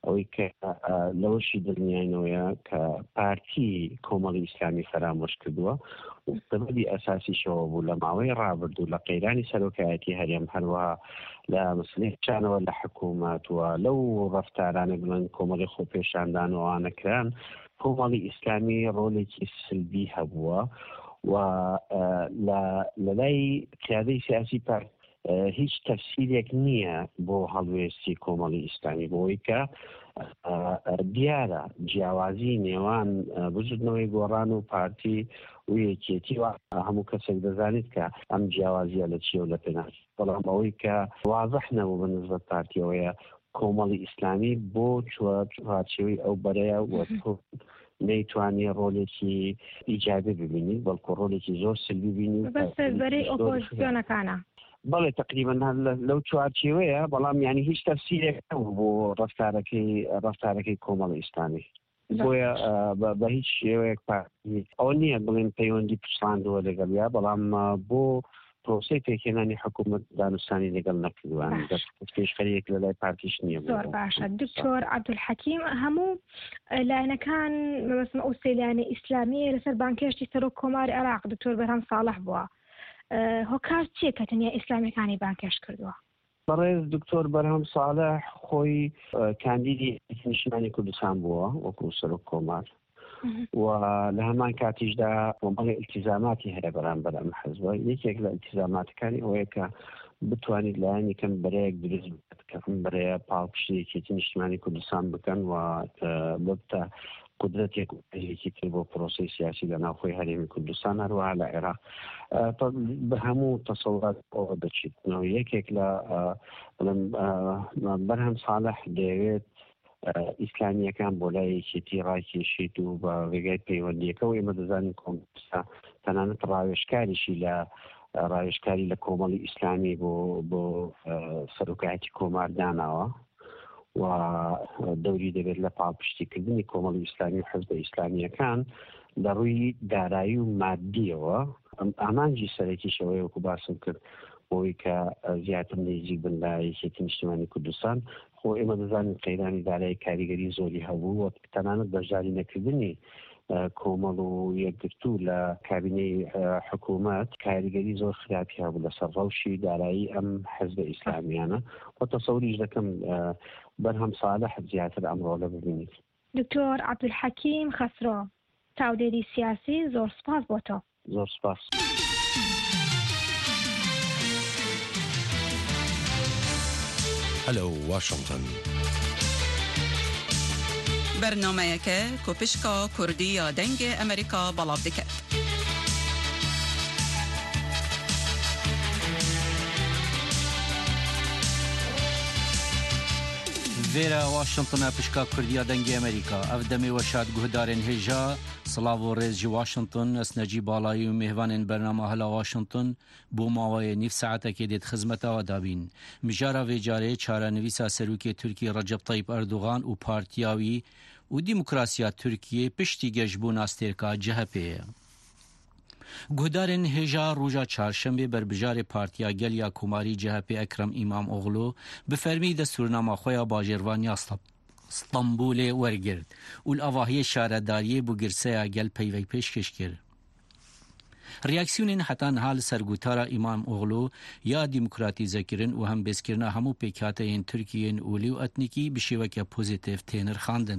ئەوەی کە لەوەشی دڵنیاینەوەیە کە پارتی کۆمەڵی ئیسلامی فەرامۆش کردووە و سەبەبی ئەساسیشەوە بوو لە ماوەی ڕابردوو لە قەیرانی سەرۆکایەتی هەرێم هەروەها لە مەسلەیەکیانەوە لە حکوومەتوە لەو ڕەفتارانە بڵند کۆمەڵی خۆپێشاندان و ئەوانەکران کۆمەڵی ئیسلامی ڕۆڵێکی سلبی هەبووە و لە لای قیادەی سیاسی پارتی هیچ تەفسیرێک نییە بۆ هەڵوێستی کۆمەڵی ئیسلامی بۆی کە دیارە جیاوازی نێوان بجوردنەوەی گۆڕان و پارتی و یەکێتی و هەموو کەسێک دەزانێت کە ئەم جیاوازیە لە چیە و لە پێناچ بەڵام ئەوەی کە واضح نەبوو بە نسبەت پارتیەوەیە کۆمەڵی ئیسلامی بۆ چوارچێوەی ئەو بەرەیە وە نەیتوانێ ڕۆلێکی ئیجابی ببینی بەڵکو ڕۆلێکی زۆر سلبی بینی بەس بەرەی ئۆپۆزیسیۆنەکانە بەڵێ تقریبا لەو چوارچێوەیە بەڵام یعنی هیچ تەفسیرێک بۆ ڕەفتارەکەی کۆمەڵی ئیسلامی بۆیە بە هیچ شێوەیەک پارتی ئەوە نییە بڵێن پەیوەندی پرساندەوە لەگەڵ یا بەڵام بۆ پرۆسەی پێکێنانی حکوومەت دانوستانی لەگەڵ نەکردوان پێشخەریەک لە لای پارتیش نییە. زۆر باشە دکتۆر عەبدولحەکیم هەموو لایەنەکان مەبەستمە ئەو سەیلانە ئیسلامیە لەسەر بانکێشتی سەرۆک کۆماری عێراق دکتۆر بەرهەم ساڵح بووە هۆکار چییە کە تەنیا ئیسلامیەکانی بانکێش کردووە؟ بەڕێز دکتۆر بەرهەم ساڵح خۆی کاندیدی نیشتیمانی کوردستان بووە وەکو سەرۆک کۆمار و لە هەمان کاتیشدا کۆمەڵی ئیلتیزاماتی هەیە بەرامبەر ئەم حەزبە یەکێک لە ئیلتیزاماتەکانی ئەوەیە کە بتوانیت لایەن یەکەم بەرەیەک دروست بکات کە ئەم بەرەیە پاڵپشتێکی نیشتیمانی کوردستان بکەن و ببتە قدرەتێک یەکی تر بۆ پرۆسەی سیاسی لە ناوخۆی هەرێمی کوردستان هەروەها لە عێراق بە هەموو تەسەورات ئەوە دەچیتنەوە یەکێک لە بەرهەم ساڵح دەیەوێت ئیسلامیەکان بۆ لای یەکێتی ڕاکێشیت و بە ڕێگای پەیوەندیەکەەوە ئێمە دەزانین کۆمسا تەنانەت ڕاوێژکاریشی لە ڕاوێژکاری لە کۆمەڵی ئیسلامی بۆ سەرۆکایەتی کۆمارداناوە و دەوری دەبێت لە پاڵپشتیکردنی کۆمەڵی ئیسلامی و حەزبە ئیسلامیەکان لە ڕووی دارایی و مادیەوە ئامانجی سەرەکیشەوەی وەکو باسم کرد بۆی کە زیاتر نزیک بن لە یەکێتی نیشتیمانی کوردستان خۆ ئێمە دەزانین قەیرانی دارایی کاریگەری زۆری هەبوو و تەنانەت بەشداری نەکردنی کۆمەڵ و یەکگرتوو لە کابینەی حکوومەت کاریگەری زۆر خراپی هەبوو لەسەر ڕەوشی دارایی ئەم حەزبە ئیسلامیانە و تەسەوریش دەکەم بەرهەم ساڵح زیاتر ئەمڕۆ لە ببینیت. دکتۆر عەبدولحەکیم خەسرۆ چاودێری سیاسی زۆر سپاس بۆ تۆ. زۆر سپاس. هەلو واشنگتن بەرنامەیەکە کۆپشکا کوردی یا دەنگی ئەمریکا بەڵاو دەکات. Vêra Washingtona pişka Kurdiya dengê Amerîka ev demê weşat guhdarên hêja Silav û rêz ji Washington ez Necî Balayî û mêhvanên bernama hela Washington bû mawayê nîv saetekê dê xizmeta we dabîn. Mijara vê carê çarenivîsa Serokê Tirkiye Recep Tayyip Erdogan û Partiya wî û Dîmokrasiya Tirkiye piştî geşbûna stêrka CHP ye. Guhdarên hêja roja çarşembê berbijarê Partiya Geliya Komarî CHP Ekrem İmamoğlu bi fermî destûrnama xwe ya bajêrvaniya Stenbolê wergirt û li avahiyê şaredariyê bû girseya gel peyvek pêşkêş kir. Reaksiyonên heta niha li ser gotara İmamoğlu ya dîmokratîzekirin û hembêzkirina hemû pêkhateyên Tirkiyeyên olî û etnîkî bi şêweke pozîtîv tê nirxandin.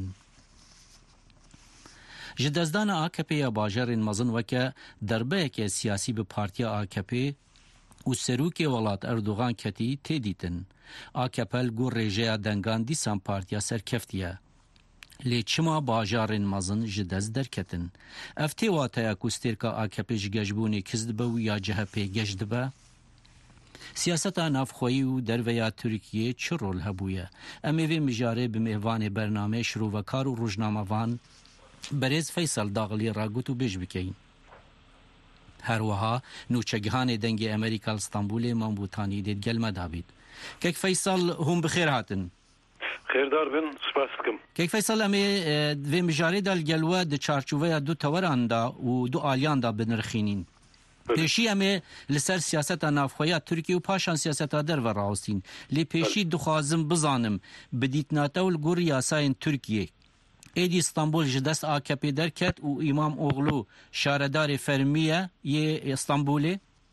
Ji dezdana AKP ya bajarên mezin weke derbeyeke siyasî bi Partiya AKP û Serokê Welat Erdogan ketî tê dîtin. AKP li gor rêjeya dengan dîsan Partiya serkeftiye. Lê çima bajarên mezin ji dest derketin. Ev tê wateya ku stêrka AKP ji geşbûnê kiz dibe û ya CHP geş dibe? Siyaseta navxweyî û derveya Tirkiye çi rol hebûye? Em ê vê mijarê bi mêhvanê bername şirovekar û rojnamevan Berêz Feysal Daxilî ragot û bêj bikeyin. Herwiha nûçegihanê dengê Amerîka li Stenbolê Mambotanî dê gelme dabît. Kek Feysal hûn bi xêr hatin. Xêrdar bin, spas dikim. Kek Feysal em ê vê mijarê de li gel we di çarçoveya du teweran da û du aliyan da binirxînîn. پێشی ئەمێ لەسەر سیاسەتە نافخۆیە تورکی و پاشان سیاسەتە دەرەوە ڕاوستین لێ پێشی دخوازم بزانم بدیتناتەوە گوڕ یاسایên Tirkiyê êdî İstanbul ji dest AKP derket û İmamoğlu şaredarê fermiye yê İstanbulê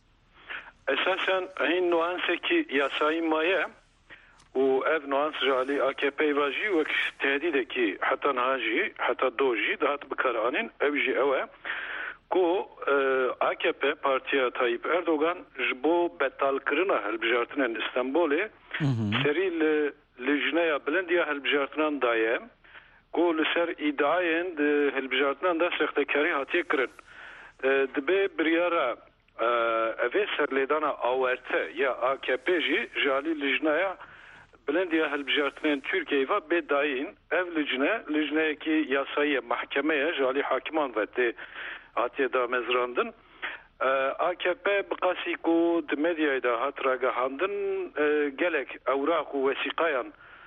esasen hin nuansekî yasayî maye û ev nuans ji alî AKP va jî wek tehdîdekî heta niha jî heta do jî dihat bikaranîn ew jî ew e ku AKP Partiya Tayyip Erdogan ji bo betalkirina hilbijartinên İstanbulê serî li jineya bilindiya hilbijartinan daye ku li ser îdiayên di hilbijartinan da sextekarî hatiye kirin dibe biryara evê serlêdana awerte ya AKP jî ji alî li jineya bilindiya hilbijartinên Tirkiyeyê ve bêdayîn ev li jineyekî yasayî mahkemeye ji alî hakiman ve tê hatiye da mezrandin AKP biqasî ku di medyayê da hat ragihandin gelek ewraq û wesîqayan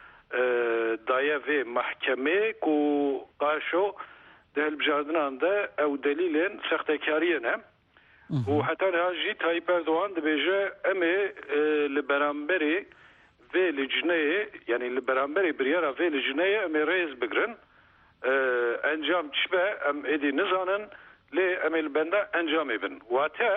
daye vê mahkemê ku qaşo di hilbijartinan de ew delîlên sextekariyê ne û heta niha jî Tayyip Erdogan dibêje em ê li beramberê vê li cineyê yanî li beramberê biryara vê li cineyê em ê rêz bigirin encam çi be em êdî nizanin lê em ê li benda encamê bin wate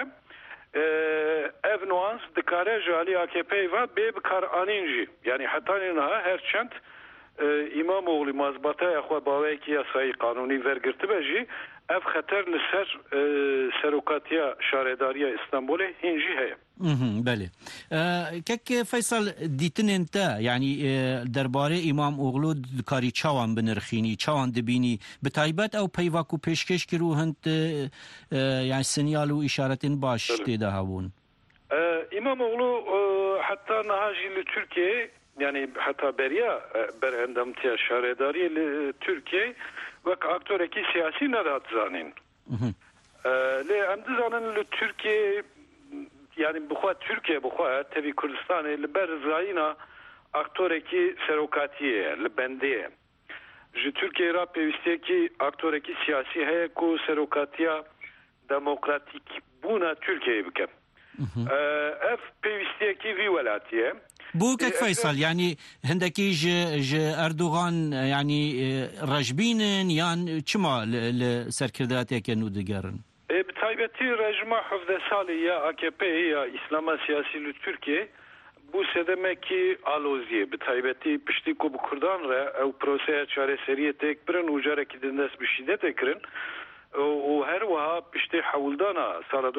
ev nuans dikare ji alî AKP'yê ve bê bikaranîn jî yanî heta niha her çend İmamoğlu mazbataya xwe baweyekî yasayî qanûnî vergirtibe jî ev xeter li ser serokatiya şaredariya İstanbulê hin jî heye. Belê. Kek Feysal dîtinên te yanî derbarê İmamoğlu dikarî çawan binirxînî, çawan dibînî bi taybet ew peyva ku pêşkêş kir û hint yani sinyal û îşaretên baş têde hebûn. İmamoğlu heta niha jî li Tirkiyeyê yani heta beriya berendamtiya şaredariyê li Tirkiyeyê wek aktorekî siyasî nedat zanîn. Lê em dizanin li Tirkiyeyê yani bixwe Tirkiye bixwe tevî Kurdistanê li ber zayîna aktorekî serokatiyê li bendê ye. Ji Tirkiyeyê ra pêwîstiyekî aktorekî siyasî heye ku serokatiya demokratîk bûna Tirkiyeyê bike. Ev pêwîstiyekî vî welatî ye. بو کک فیصل یعنی هندکی ج اردوغان یعنی رجبینن یان چما سرکرداتێک نو دگرن bi taybetî rejima hevde salî ya AKP ya İslama siyasî li Tirkiye bu sedemekî aloziyê bi taybetî piştî ku bi Kurdan re ew proseya çareseriyê têk birin û carekî din dest bi şîdetê kirin û her wiha piştî hewildana sala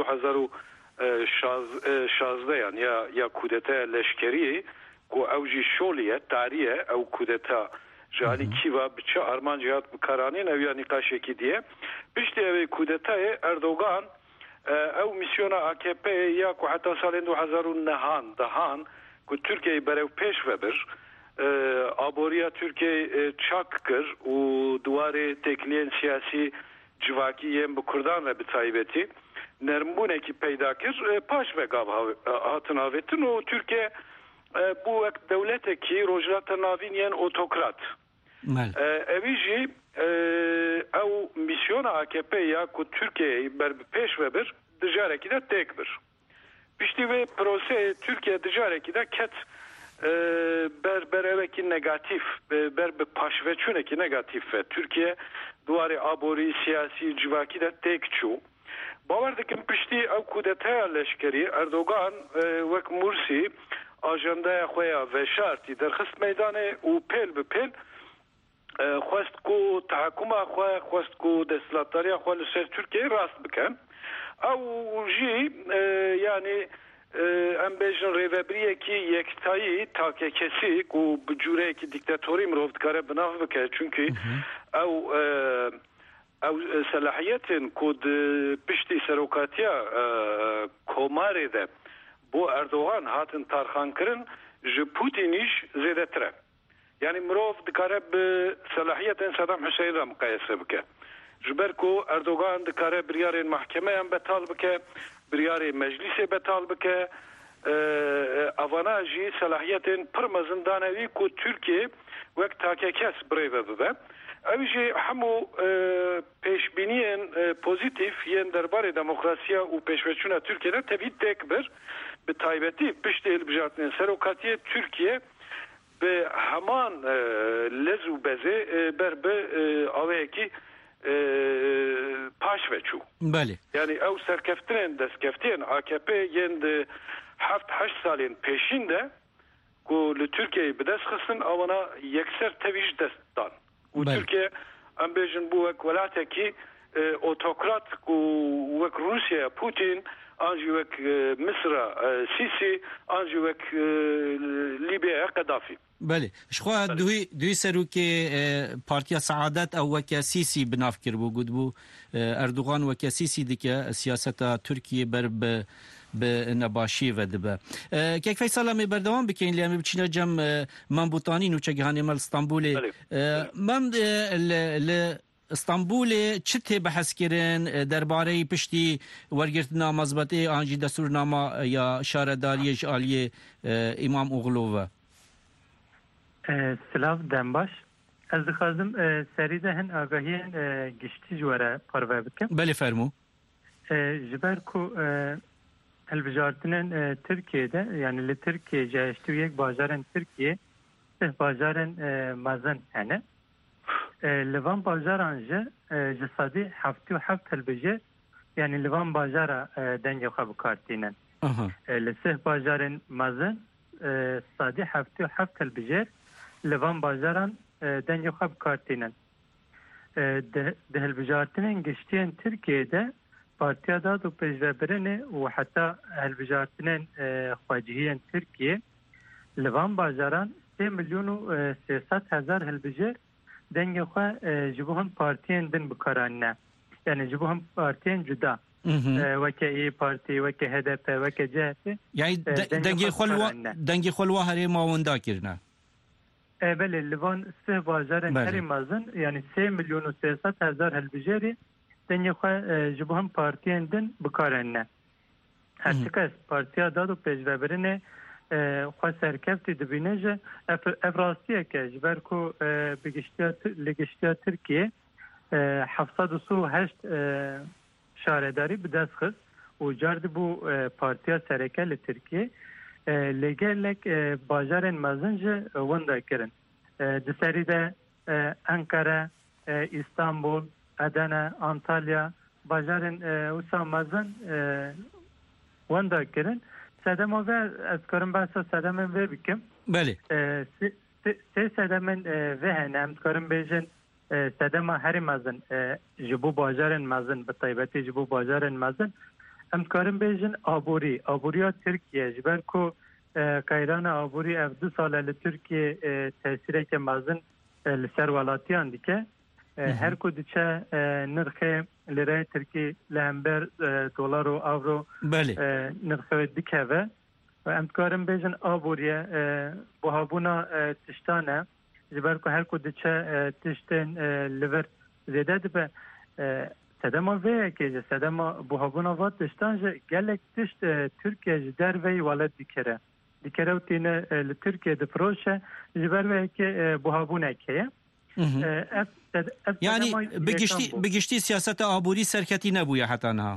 2016 yan ya kudeta leşkeriyê ku ew jî şoliye tariye ew kudeta ji alî kîva bi çi arman cihat bikaranîn ew ya nîqaşekî diye piştî evê kudetayê Erdogan ew misyona AKP'ye ya ku heta salên 2009 dihan ku Tirkiyeyê berew pêş vebir aboriya Tirkiyeyê çak kir û duwarê têkiliyên siyasî civakî yên bi Kurdan re bi taybetî nermbûnekî peyda kir paş ve gav hatin avêtin û Tirkiye bû wek dewletekî rojhilata navîn yên otokrat. Evî jî ew misyona AKP ya ku Tirkiyeyê ber bi pêş vebir dicarekî de têk bir. Piştî vê proseyê Tirkiye dicarekî de ket berevekî negatif ber bi paşveçûnekî negatif ve Tirkiye duwarê aborî siyasî civakî de têk çû. Bawer dikim piştî ew kudetaya leşkerî Erdogan wek Mursi ajandaya xwe ya veşartî derxist meydanê û pêl bi pêl xwest ku tehekuma xwe xwest ku desthilatdariya xwe li ser Tirkiyeyê rast bikin. Ew jî yani em bêjin rêvebiriyekî yektayî takekesî ku bi cûreyekî dîktatorî mirov dikare binav bike çünkü ew selahiyetên ku di piştî serokatiya komarê de bo Erdogan hatin tarxankirin ji Putinî jî zêdetir e. Yani mirov dikare bi selahiyetên Saddam Hüseyin re muqayese bike. Ji ber ku Erdogan dikare biryarên mahkemeyan betal bike, biryarê meclisê betal bike, ئەڤاناژی سەلاحیەتێن پڕ مەزندانەوی و تورکیە وەک تاکە کەس برێڤە ببە ئەویژێ هەموو پێشبینیên پۆزیتیف یەن دەربارەی دەموکراسیە و پێشوەچوونە تورکیەدا تەبی تێک بر bi taybetî piştî hilbijartinên serokatiyê Tirkiye bi heman lez û bezê ber bi aveyekî paş veçû. Belê. Yani ew serkeftinên destkeftiyên AKP yên di 7-8 salên pêşîn de ku li Tirkiyeyê bi dest xistin awana yekser tevî ji dest dan. û Tirkiye em bêjin bû wek welatekî otokrat ku wek Rusya Putin an jî wek Misra Sîsî an jî wek Libyaya Qedafî. Belê. Ji xwe duhî serokê Partiya Seadet ew weke Sîsî binav kirbû gotbû Erdogan weke Sîsî dike siyaseta Tirkiye ber bi nebaşî ve dibe. Kek Feysal em ê berdewam bikin lê em ê biçîne cem mambotanî nûçegihanê me li Stenbolê. Mem li İstanbulê çi tê behes kirin derbareyî piştî wergirtina mazbetê an jî destûrnama ya şaredariyê ji aliyê İmam Oğlu ve. Silav dembaş. Ez dixwazim serî de hin agahiyên giştî ji were parve bikim. Belê fermû. Ji ber ku hilbijartinên Tirkiyeyê de yani li Tirkiye jehiştî yek bajarên Tirkiye sih bajarên mezin hene. Li van bajaran ji sadî heftî û heft hilbijêr yani li van bajara dengê xwe bikartînin. Li sih bajarên mezin sadî heftî û heft hilbijêr li van bajaran dengê xwe bikartînin. Di hilbijartinên giştiyên Tirkiyeyê Partiya Dad û Pêşvebirinê û heta hilbijartinên xwecihiyên Tirkiye li van bajaran 3 milyon û 300,000 hilbijêr dengê xwe ji bo him partiyên din bikaranîne. Yani ji bo him partiyên cuda. Weke İYİ Parti, weke HDP, weke CHP. Yani dengê xwe li wa herêma winda kirine. Belê li van sih bajarên herî mezin yani 3 milyon û 300,000 hilbijêrî dengê xwe ji bo him partiyên din bikaranîne. Her çi kes Partiya Dad û Pêşvebirinê xwe serkeftî dibîne ji ev rastiyeke ji ber ku li giştiya Tirkiye 708 şaredarî bi dest xist û car dibû Partiya Sereke li Tirkiye lê gelek bajarên mezin ji winda kirin. Di serî de Ankara, İstanbul, Adana, Antalya bajarên wisa mezin winda kirin. Sedema ve ez karim bahsa sedemên vê bikim. Belê. Sê sedemên vê hene em dikarin bêjin sedema herî mezin ji bo bajarên mezin bi taybetî ji bo bajarên mezin em dikarin bêjin aborî. Aboriya Tirkiye ji ber ku qayrana aborî ev 2 sal li Tirkiye tesîreke mezin li ser welatiyan dike. Her ku diçe nirxê lirayê Tirkî li hember dolar û avro nirxê dikeve. Em dikarin bêjin aboriye buhabûna tiştan e ji ber ku her ku diçe tiştên li vir zêde dibe sedema vê yekê ji sedema buhabûna va tiştan ji gelek tişt Tirkiye ji derveyî welet dikere. Dikere û tîne li Tirkiye difiroşe ji ber vê yekê buhabûnekê ye. Yani bigiştî siyaseta aborî serketî nebûye heta niha.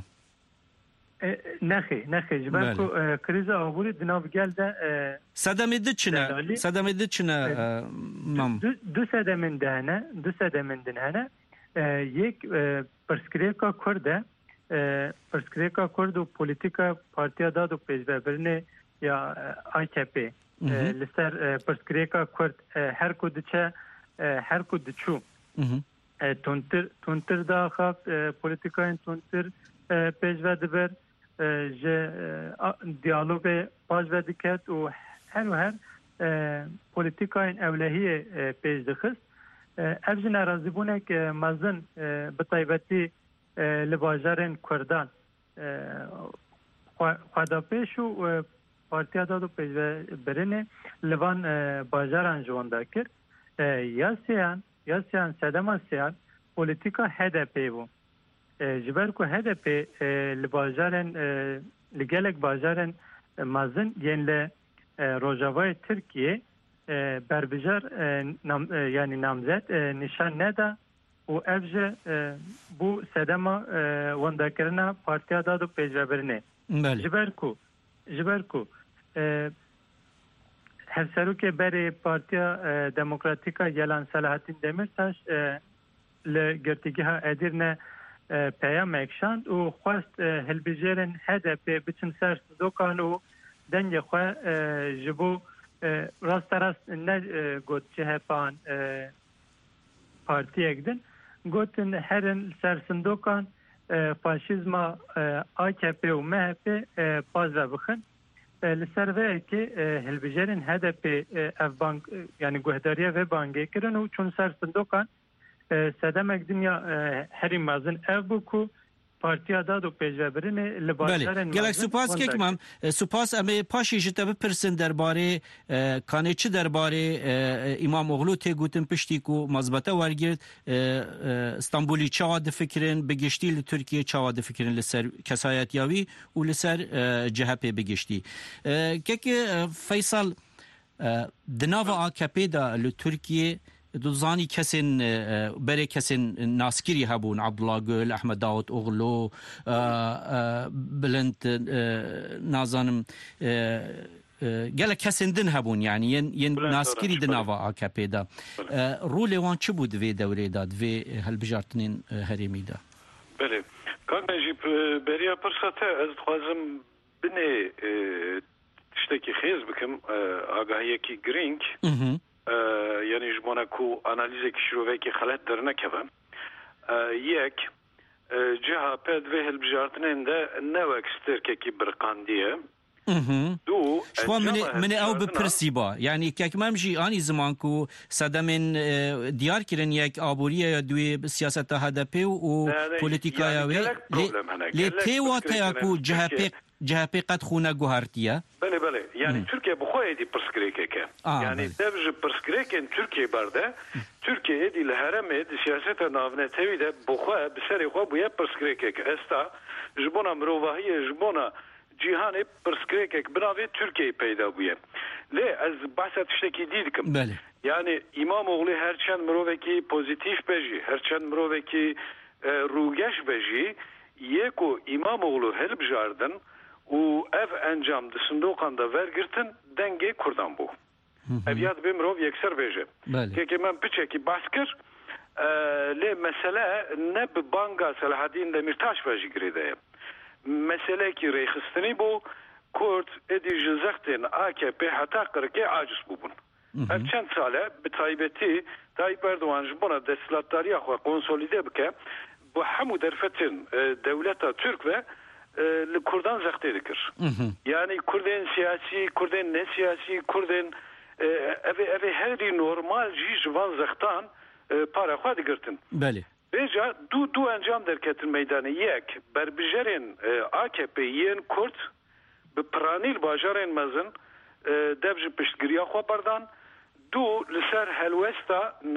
Nexê ji ber ku krîza aborî di nav gel de sedemê diçine mam. Du sedemên de hene, du sedemên din hene. Yek pirsgirêka Kurd e, pirsgirêka Kurd û polîtika Partiya Dad û Pêşvebirinê ya AKP. Li ser pirsgirêka Kurd her ku diçe her ku diçû tuntir daxaf polîtikayên tuntir pêş ve dibir ji diyalogê baş ve diket û her polîtikayên ewlehiyê pêş dixist. Ev ji nerazîbûnek mezin bi taybetî li bajarên Kurdan xwedapêş û Partiya Dad û Pêşvebirinê li van bajaran ji winda kir. Yasiyan sedema siyal politika HDP bû. Ji ber ku HDP li bajarên li gelek bajarên مازن یین ل روجاوای ترکیه بربجار یعنی نامزد نشان ندا و افجه بو سدما وندکرنا پارتیا دادو پیجبرنه جبرکو هفسرو که بری پارتیا دموکراتیکا یلان صلاحالدین دمیرتاش لگرتیگی ها ادیرنه پیام اکشاند و خواست هلبجرن هدف بچن سرس دوکان و دنگ خواه جبو راست نه گوت جهپان پارتی اگدن گوتن هرن سرسندوکان فاشیزما AKP و MHP باز بخن لسر که هلبجرن هدف اف بانک یعنی گهداریه و بانگی کرن و چون سرسندوکان سدمک دنیا هری مازن اف بکو پارتیا داد و پیجبرنه لباسرن گلک سپاس که کمم سپاس امی پاشی جتا بپرسن درباره کانه چه درباره امام اغلو تی گوتن پشتی کو مزبطه ورگرد استانبولی چاواد فکرن بگشتی لترکیه چاواد فکرن لسر کسایت یاوی و لسر جهپی بگشتی که فیصل دناوا AKP دا لترکیه دوزانی کسین بره کسین ناسکری هبون عبدالله گل احمد داود اغلو بلند نازانم گله کسین دن هبون یعنی ین ناسکری دناوا AKP دا رول وان چه بود وی دوره داد وی هلبجارتنین هریمی دا بله کار نجیب بریا پرسته از خوازم بنه تشتکی خیز بکم آگاهی کی گرینگ یعنی جمعنا کو انالیزه که شروعه که خلط در نکبم یک جهه پید وی هلبجارتنین ده نوک سترکه که برقاندیه دو شما من او بپرسی با یعنی که ممشی آنی زمان کو صدمن دیار کرن یک آبوریه یا دوی سیاست هدپی و پولیتیکای وی لی پیواته اکو جهپی قد خونه گوهرتیه بله یعنی ترکیه بخواه دی پرسکریکه که یعنی دبج پرسکریکن ترکیه برده ترکیه دی لحرمه دی سیاست ناونه تاوی ده بخواه بسری خواه بویا پرسکریکه که استا جبونا مروواهی جبونا جیهان پرسکریکه بناوی ترکیه پیدا بویه لی از بحثت شکی دیدکم یعنی امام اغلی هرچند مرووه کی پوزیتیف بجی هرچند مرووه کی روگش بجی یکو امام اغلو هلب جاردن و اف انجام ده صندوقان ده ورگرتن دنگه کردان بو اویاد بمروو یکسر بجه که من پچه کی بحث کر لی مسئله نه به بانگا صلاحالدین دمیرتاش بجی گریده مسئله کی ریخستنی بو کرد ادی جزختین AKP حتی قرقه عاجز بوبون اف چند ساله به طایبتی طایب اردوان جبونا دستلاتداری اخواه کنسولیده بکه با همو درفتن دولتا ترک و لکردان زخته دکر یعنی کردین سیاسی کردین نه سیاسی کردین اوه هری نورمال جی جوان زختان پارا خواه دگرتن بله بیجا دو انجام درکتن میدانه یک بربجرین AKP یین کرد به پرانیل باجارین مزن دبج پشتگیریا خواه بردان دو لسر هلوستا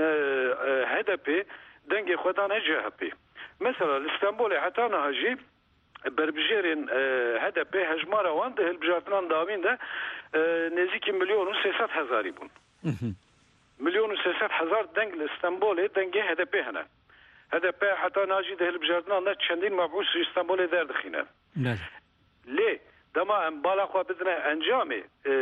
هدپی دنگ خودان جهپی مثلا استانبول حتی نهاجی بربجرین هدپی هجمار وان ده هلبجارتنان داوین ده نزدیک 1,300,000 بون 1,300,000 دنگ استانبول دنگ هدپی هنه هدپی حتی نهاجی ده هلبجارتنان ده چندین مبعوث استانبول در دخینه لی دما ام بالا خواه بدنه انجامه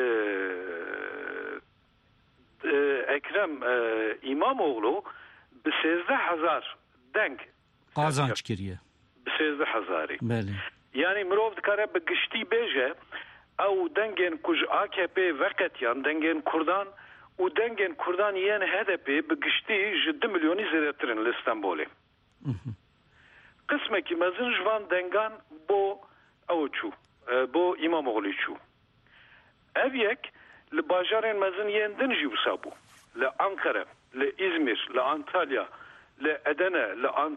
اکرم امام اغلو به 13,000 دنگ قازانچ کریه به 13,000 بله یعنی مروف دکاره به گشتی بیجه او دنگین کج AKP وقت یان دنگین کردان و دنگین کردان یین هدپی به گشتی 10 میلیونی زیرترین لستانبولی قسمه که مزن جوان دنگان بو او چو بو امام اغلی چو او یک لباجارین مزن یین دنجی بسابو لأنقره لإزمیر لأنطالیا لأدنه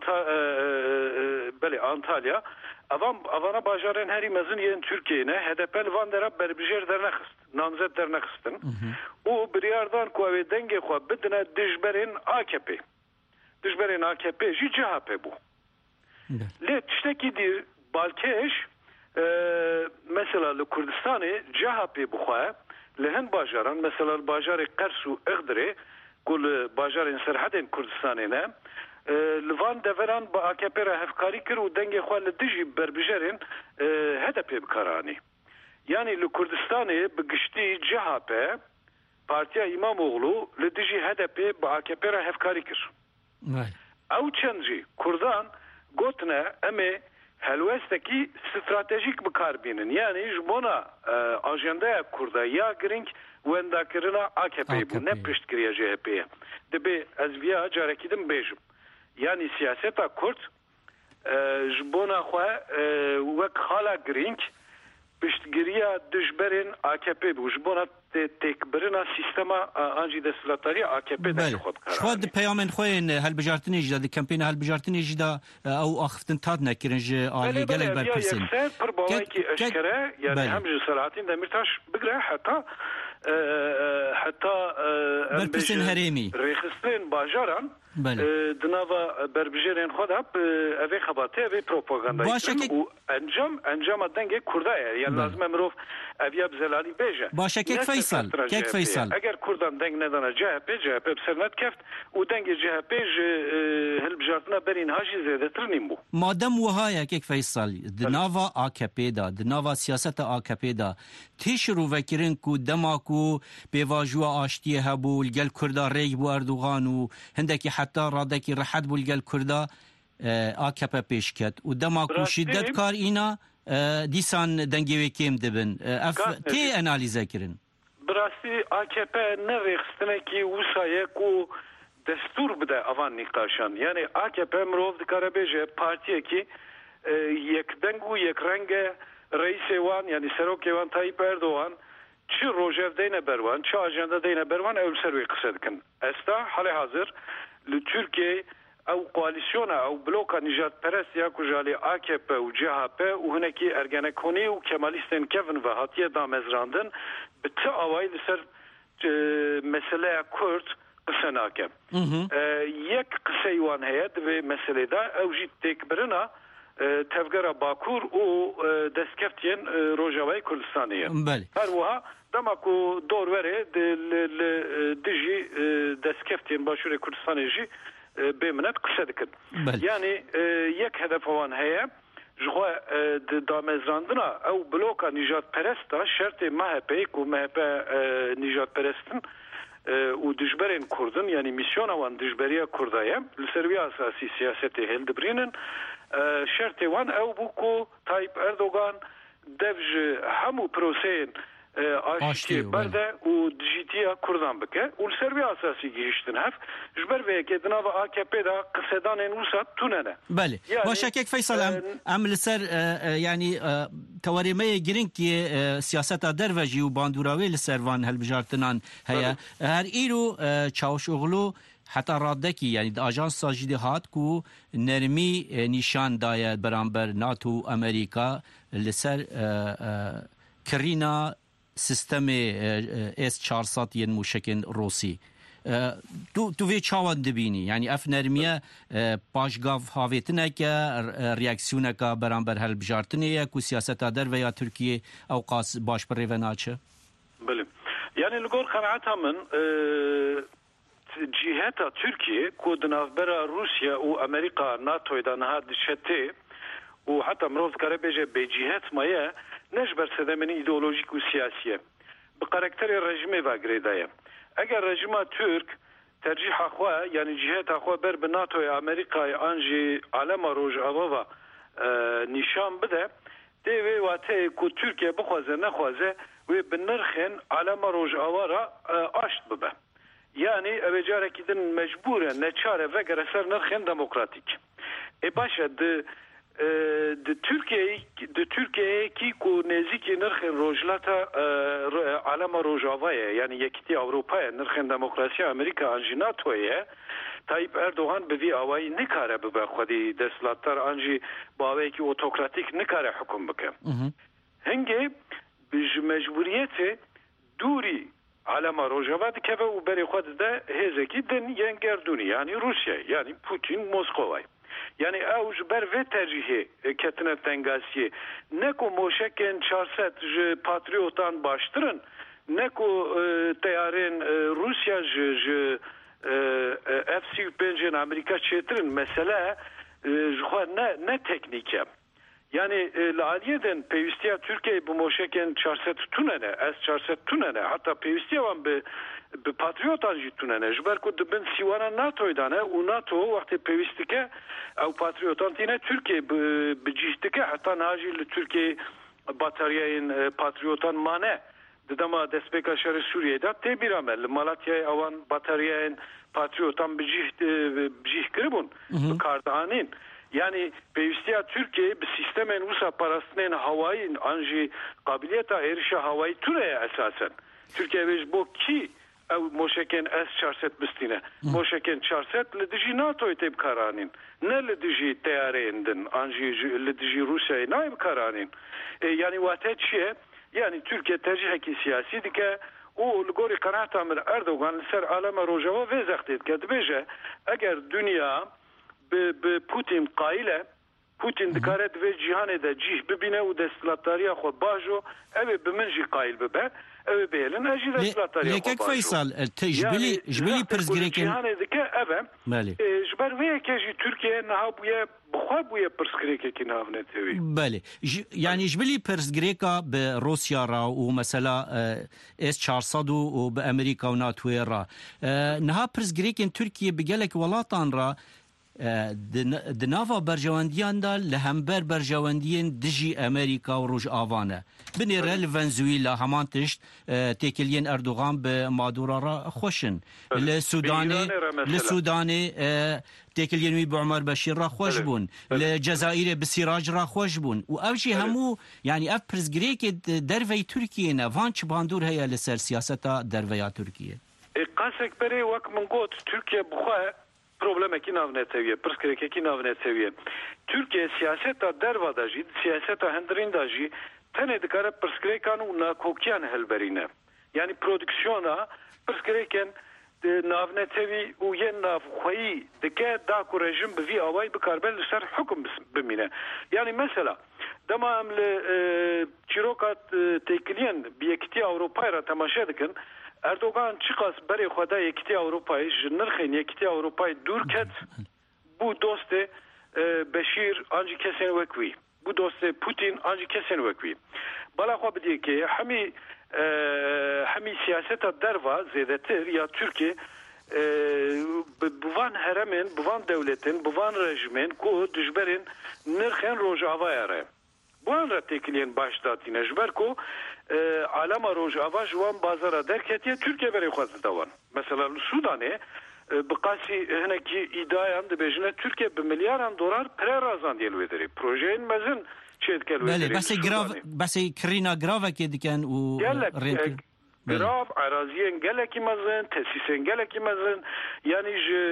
لأنطالیا اوانا باجارین هری مزن یین ترکیه نه هدپ الوان در بربجر در نخست نامزد در نخستن او بریاردان کوه دنگ خواه بدنه دجبرین AKP جی جهپی بو لی تشتکی دیر بالکش مثلا لكردستان جهة بخواه لهن باجاران مثلا باجار قرس و اغدره كل باجار سرحدين كردستانينا لفان دفران با AKP را هفکاری کرد و دنگ خواه لدجی بربجرین هدف بکارانی یعنی لکردستان بگشتی CHP پارتیا امام اوغلو لدجی هدف با AKP را هفکاری کرد او چندجی کردان گوتنه امی هلوستکی استراتژیک بکار بینن یعنی جبونا آجنده کرده یا گرینگ وندا کرنا AKP بو نه پشتگیری CHP دبی از ویا جارکیدم بیجم یعنی سیاستا کرد جبونا خواه وک خالا گرینگ پشتگیری دجبرین AKP بو جبونا تکبرنا سیستما آنجی دستلاتاری AKP دست خود کرد خود پیامن خوین هلبجارتنی جدا کمپین هلبجارتنی جدا او آخفتن تاد نکرنج آلی گلک برپرسین یکسر پر باوی که اشکره یعنی همجه سلاحاتین دمیرتاش بگره حتی برپرسین هریمی ریخستین باجاران دناوا بربجرین خود اوی خباته اوی پروپاگاندایی و انجام دنگ کرده یعنی لازم امروف اوی بزلالی بیجه باشه کیک فیصل اگر کردان دنگ ندانه CHP بسرنت کفت و دنگ CHP هلبجارتنا برین هاجی زیده تر نیم بو مادم وهایا کیک فیصل دناوا AKP دا دناوا سیاست AKP دا تیش رو وکرین کو دماکو بیواجوا آشتی هبو الگل کرده ریگ بو اردوغان و هندکی حتی رادکی رحت بو الگل کرده AKP پیش کت و دماکو شدت کار اینا دیسان دنگی کم دبن تی انالیزه کرن براستی AKP نریخستنه کی وسایه کو دستور بده اوان نقاشان یعنی AKP مروف دکاره بیجه پارتیه کی یک دنگو یک رنگ رئیس وان یعنی سروک وان تایپ اردوان چه روجر دینه بروان چه آجنده دینه بروان اول سروی قصد کن استا حال حاضر لترکیه او قوالیسیون او بلوکا نجات پرست یا کجالی AKP و CHP و هنکی ارگانکونی و کمالیستین کفن و هاتیه دامزراندن به تا آوائی لسر مسئله کرد قصه ناکم یک قصه یوان هید و مسئله دا او جید تک برنا تفگره باکور و دستکفتین روجاوی کردستانیه هر وها دماکو دور وره دجی دستکفتین باشور کردستانی جی بمنت قصه دکن یعنی یک هدف وان هیا جوا دامزراندنا او بلوکا نجات پرستا شرط MHP و MHP نجات پرستن و دجبرین کردن یعنی میسیون وان دجبریه کردایه لسروی اساسی سیاستی هل دبرینن شرط وان او بوکو تایپ اردوغان دفج همو پروسین آشتی برده و دیجیتیا کردان بکه و سروی اساسی گیشتن هف جبر به که دناو AKP دا قصدان نوسات توننه بله باشه که فیصل عمل سر یعنی توریمه گرینگ که سیاست دروجی و باندوراوی لسروان هلبجارتنان هیا هر ایرو چاوش اغلو حتی رادکی یعنی آژانس ساجد هات کو نرمی نشان داید برانبر ناتو امریکا لسر کرینا سیستم S-400 ین موشکن روسی تو وی چاوان دبینی یعنی اف نرمیه پاشگاف هاویتنه که ریاکسیونه که برانبر هلبجارتنه کو سیاست در و یا ترکیه او قاس باش پر ریوناچه بله یعنی لگور قناعت من جهتا ترکیه کو دنافبرا روسیا و امریکا ناتو دانها دشته و حتی مروز کاره بیجه به جهت مایه نجبر سدمن ایدئولوژیک و سیاسیه به کاراکتر رژیم واگریدایه اگر رژیم ترک ترجیح خواه یعنی جهت خواه بر به ناتو امریکا آنجی عالم روج آوا نشان بده دیوی واته کو ترکیه بخوازه نخوازه و به نرخن عالم روج آوا را آشت ببه یعنی اوجاره که دن مجبوره نچاره وگر سر نرخن دموکراتیک باشه د ترکیه کی کو نزدیک نرخ روجلاتا عالم روجاوایه یعنی یکتی اروپای نرخ دموکراسی امریکا انجی ناتویه تایپ اردوغان به وی آوایی نکاره به خودی دستلاتر انجی باوی کی اوتوکراتیک نکاره حکم بکه هنگی مجبوریت دوری عالم روجاوات که و بری خود ده هزکی دن ینگردونی یعنی روسیه یعنی پوتین موسکوای yani او جبر و tercihi ketine tengasiye ne ku moşeken 400 ji patriotan baştırın ne ku teyarın Rusya ji F-35 Amerika çetirin mesele ne teknike yani aliyeden peyvistiya Türkiye bu moşeken 400 tunene S-400 tunene hatta peyvistiya van be patriotan jî tunene ji ber ku dibin sîwana NATO'dan û NATO wextê pêwîst dike ew patriotan tîne Türkiye bi cih dike heta najî li Türkiye bataryayên patriotan mane di dema destpêka şerê Sûriyeyê de tê bîra me li Malatyayê ewan bataryayên patriotan bi cih kiribûn bi kar dianîn yani pêwistiya Türkiye bi sîstemên wisa parastinên hawayî an jî qabiliyeta êrişa hawayî tuneye esasen Türkiye vê bo kî ew moşekên S-400 bistîne moşekên 400 li dijî NATO'yê tê bikaranîn ne li dijî teyareyên din an jî li dijî Rusyayê nayê bikaranîn yani wate çi ye yani Türkiye tercihekî siyasî dike û li gorî qenaeta min Erdogan li ser alema Rojava vê zextê dike dibêje eger dünya bi Putin qaîle Putin dikare divê cîhanê de cih bibîne û desthilatdariya xwe baş o ew ê bi min jî qaîl bibe ew ê bêlin ez jî desthilatdariya xwe baş o Faysal ji bilî pirsgirêkên cîhanê dike ev e ji ber wê yekê jî Türkiye niha bûye bixwe bûye pirsgirêkekî navnetewî belê yani ji bilî pirsgirêka bi Rusya ra û mesela S-400 û bi Amerîka û NATOyê ra niha pirsgirêkên Türkiye bi gelek welatan ra di nava berjewendiyan da li hember berjewendiyên dijî Amerîka û Rojavane binêre li Venezuela heman tişt têkiliyên Erdogan bi Maduro ra xweşin li Sudanê têkiliyên wî bi Ömer Beşîr ra xweş bûn li Cezayirê bi Sîrac ra xweş bûn û ev jî hemû yani ev pirsgirêkê derveyê Tirkiyê ne van çi bandor heye li ser siyaseta derveya Tirkiye qasek berê wek min got Türkiye bixwe problemekî navneteviye, pirsgirêkekî navneteviye. Türkiye siyaseta derva da jî, siyaseta hindirîn da jî tenê dikare pirsgirêkan û nakokiyan helberîne. Yani prodüksiyona pirsgirêkên navnetevî û yên navxweyî dike da ku rejim bi vî awayî bikarbe li ser hukm bimîne. Yani mesela dema em li çîroka têkiliyên bi yekîtiya Ewropayê ra temaşe dikin Erdogan çıkas berê xwe da yekîtiya Ewropayê ji nirxên yekîtiya Ewropayê dûr ket bû dostê Beşîr an jî kesên wek wî bû dostê Putin an jî kesên wek wî bala xwe bidîyekê hemî siyaseta derva zêdetir ya Türkiye bi van heremên bi van dewletên bi van rejimên ku dijberên nirxên Rojavayê re buan ra têkiliyên baş datîne ji ber ku alema Rojava ji wan bazara derketiye Türkiye berê xwe zidawan mesela li Sudanê bi qasî hinekî îddiayan dibêjine Türkiye bi milyaran dolar pire razandiye li wê derê projeyên mezin çê dike li wê derê besê kirîna gravekê dikin û grav araziyên gelekî mezin tesîsên gelekî mezin yani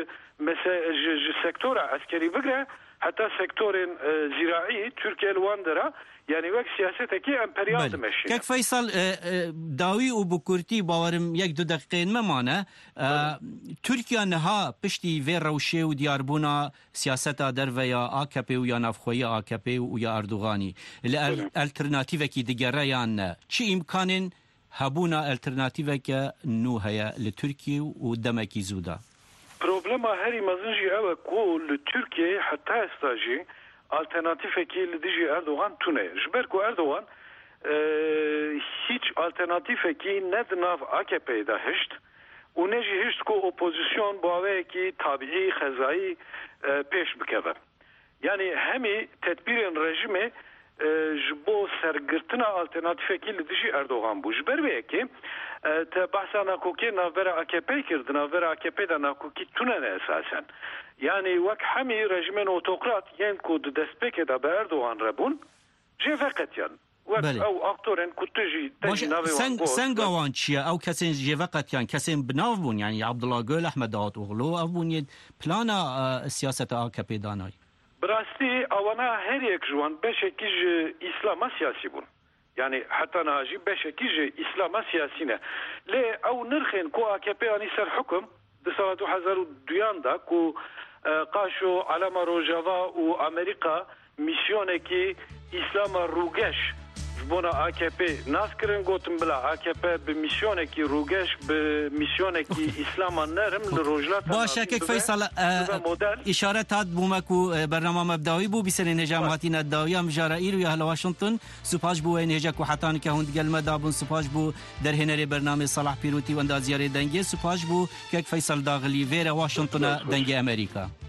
ji sektora askerî bigre heta sektorên zîraî Türkiye li wan dera yani wek siyasetekî emperyal dimeşîne. Kek Faysal dawî û bi Kurtî bawerim yek du deqîqeyên me mane Türkiye niha piştî vê rewşê û diyarbûna siyaseta derveya AKP û ya navxweyî AKP û ya Erdoganî li alternatîvekî digere yan ne çi îmkanên hebûna alternatîveke nû heye li Tirkiye û demekî zû da problema herî mezin jî ew e ku li Tirkiye heta êsta jî alternatifekî li dijî Erdogan tune ji ber ku Erdogan hiç alternatifekî ne di nav AKP'ye de hişt û ne jî hişt ku opozisyon bu aveyekî tabiî xezayî pêş bikeve yani hemî tedbirên rejimê ji bo sergirtina alternatifekî li dijî Erdogan bû ji ber vê yekê te behsa nakokê navbera AKP kir di navbera AKP de nakokî tune ne esasen yani wek hemî rejimên otokrat yên ku di destpêkê de bi Erdogan re bûn jê veqetiyan wek ew aktorên ku tu jî te navê wan got senga wan çi ye ew kesên jê veqetiyan kesên bi nav bûn yani Abdullah Gül Ahmed Davutoğlu ev bûn plana siyaseta AKP danayî براستی اوانا هر یک جوان بشکی اسلام سیاسی بون یعنی حتی ناجی بشکی اسلام سیاسی نه لی او نرخین کو AKP آنی سر حکم 2002 دا کو قاشو علما روجاوا و امریکا میسیونکی اسلام روگش بونا AKP ناسکرین گوتم بلا AKP به میسیونکی روگش به میسیونکی اسلام نرم لروجلات باشه که فیصل اشاره تاد بومکو برنامه مبداوی بو بسر نجام هاتین الداویه مجارائیر و اهل واشنطن سپاس بو نهجا کو حتان که هند گل مدابون سپاس بو در هنر برنامه صلاح پیروتی و اندازیار دنگی سپاس بو که فیصل داغلی ویر واشنطن دنگی امریکا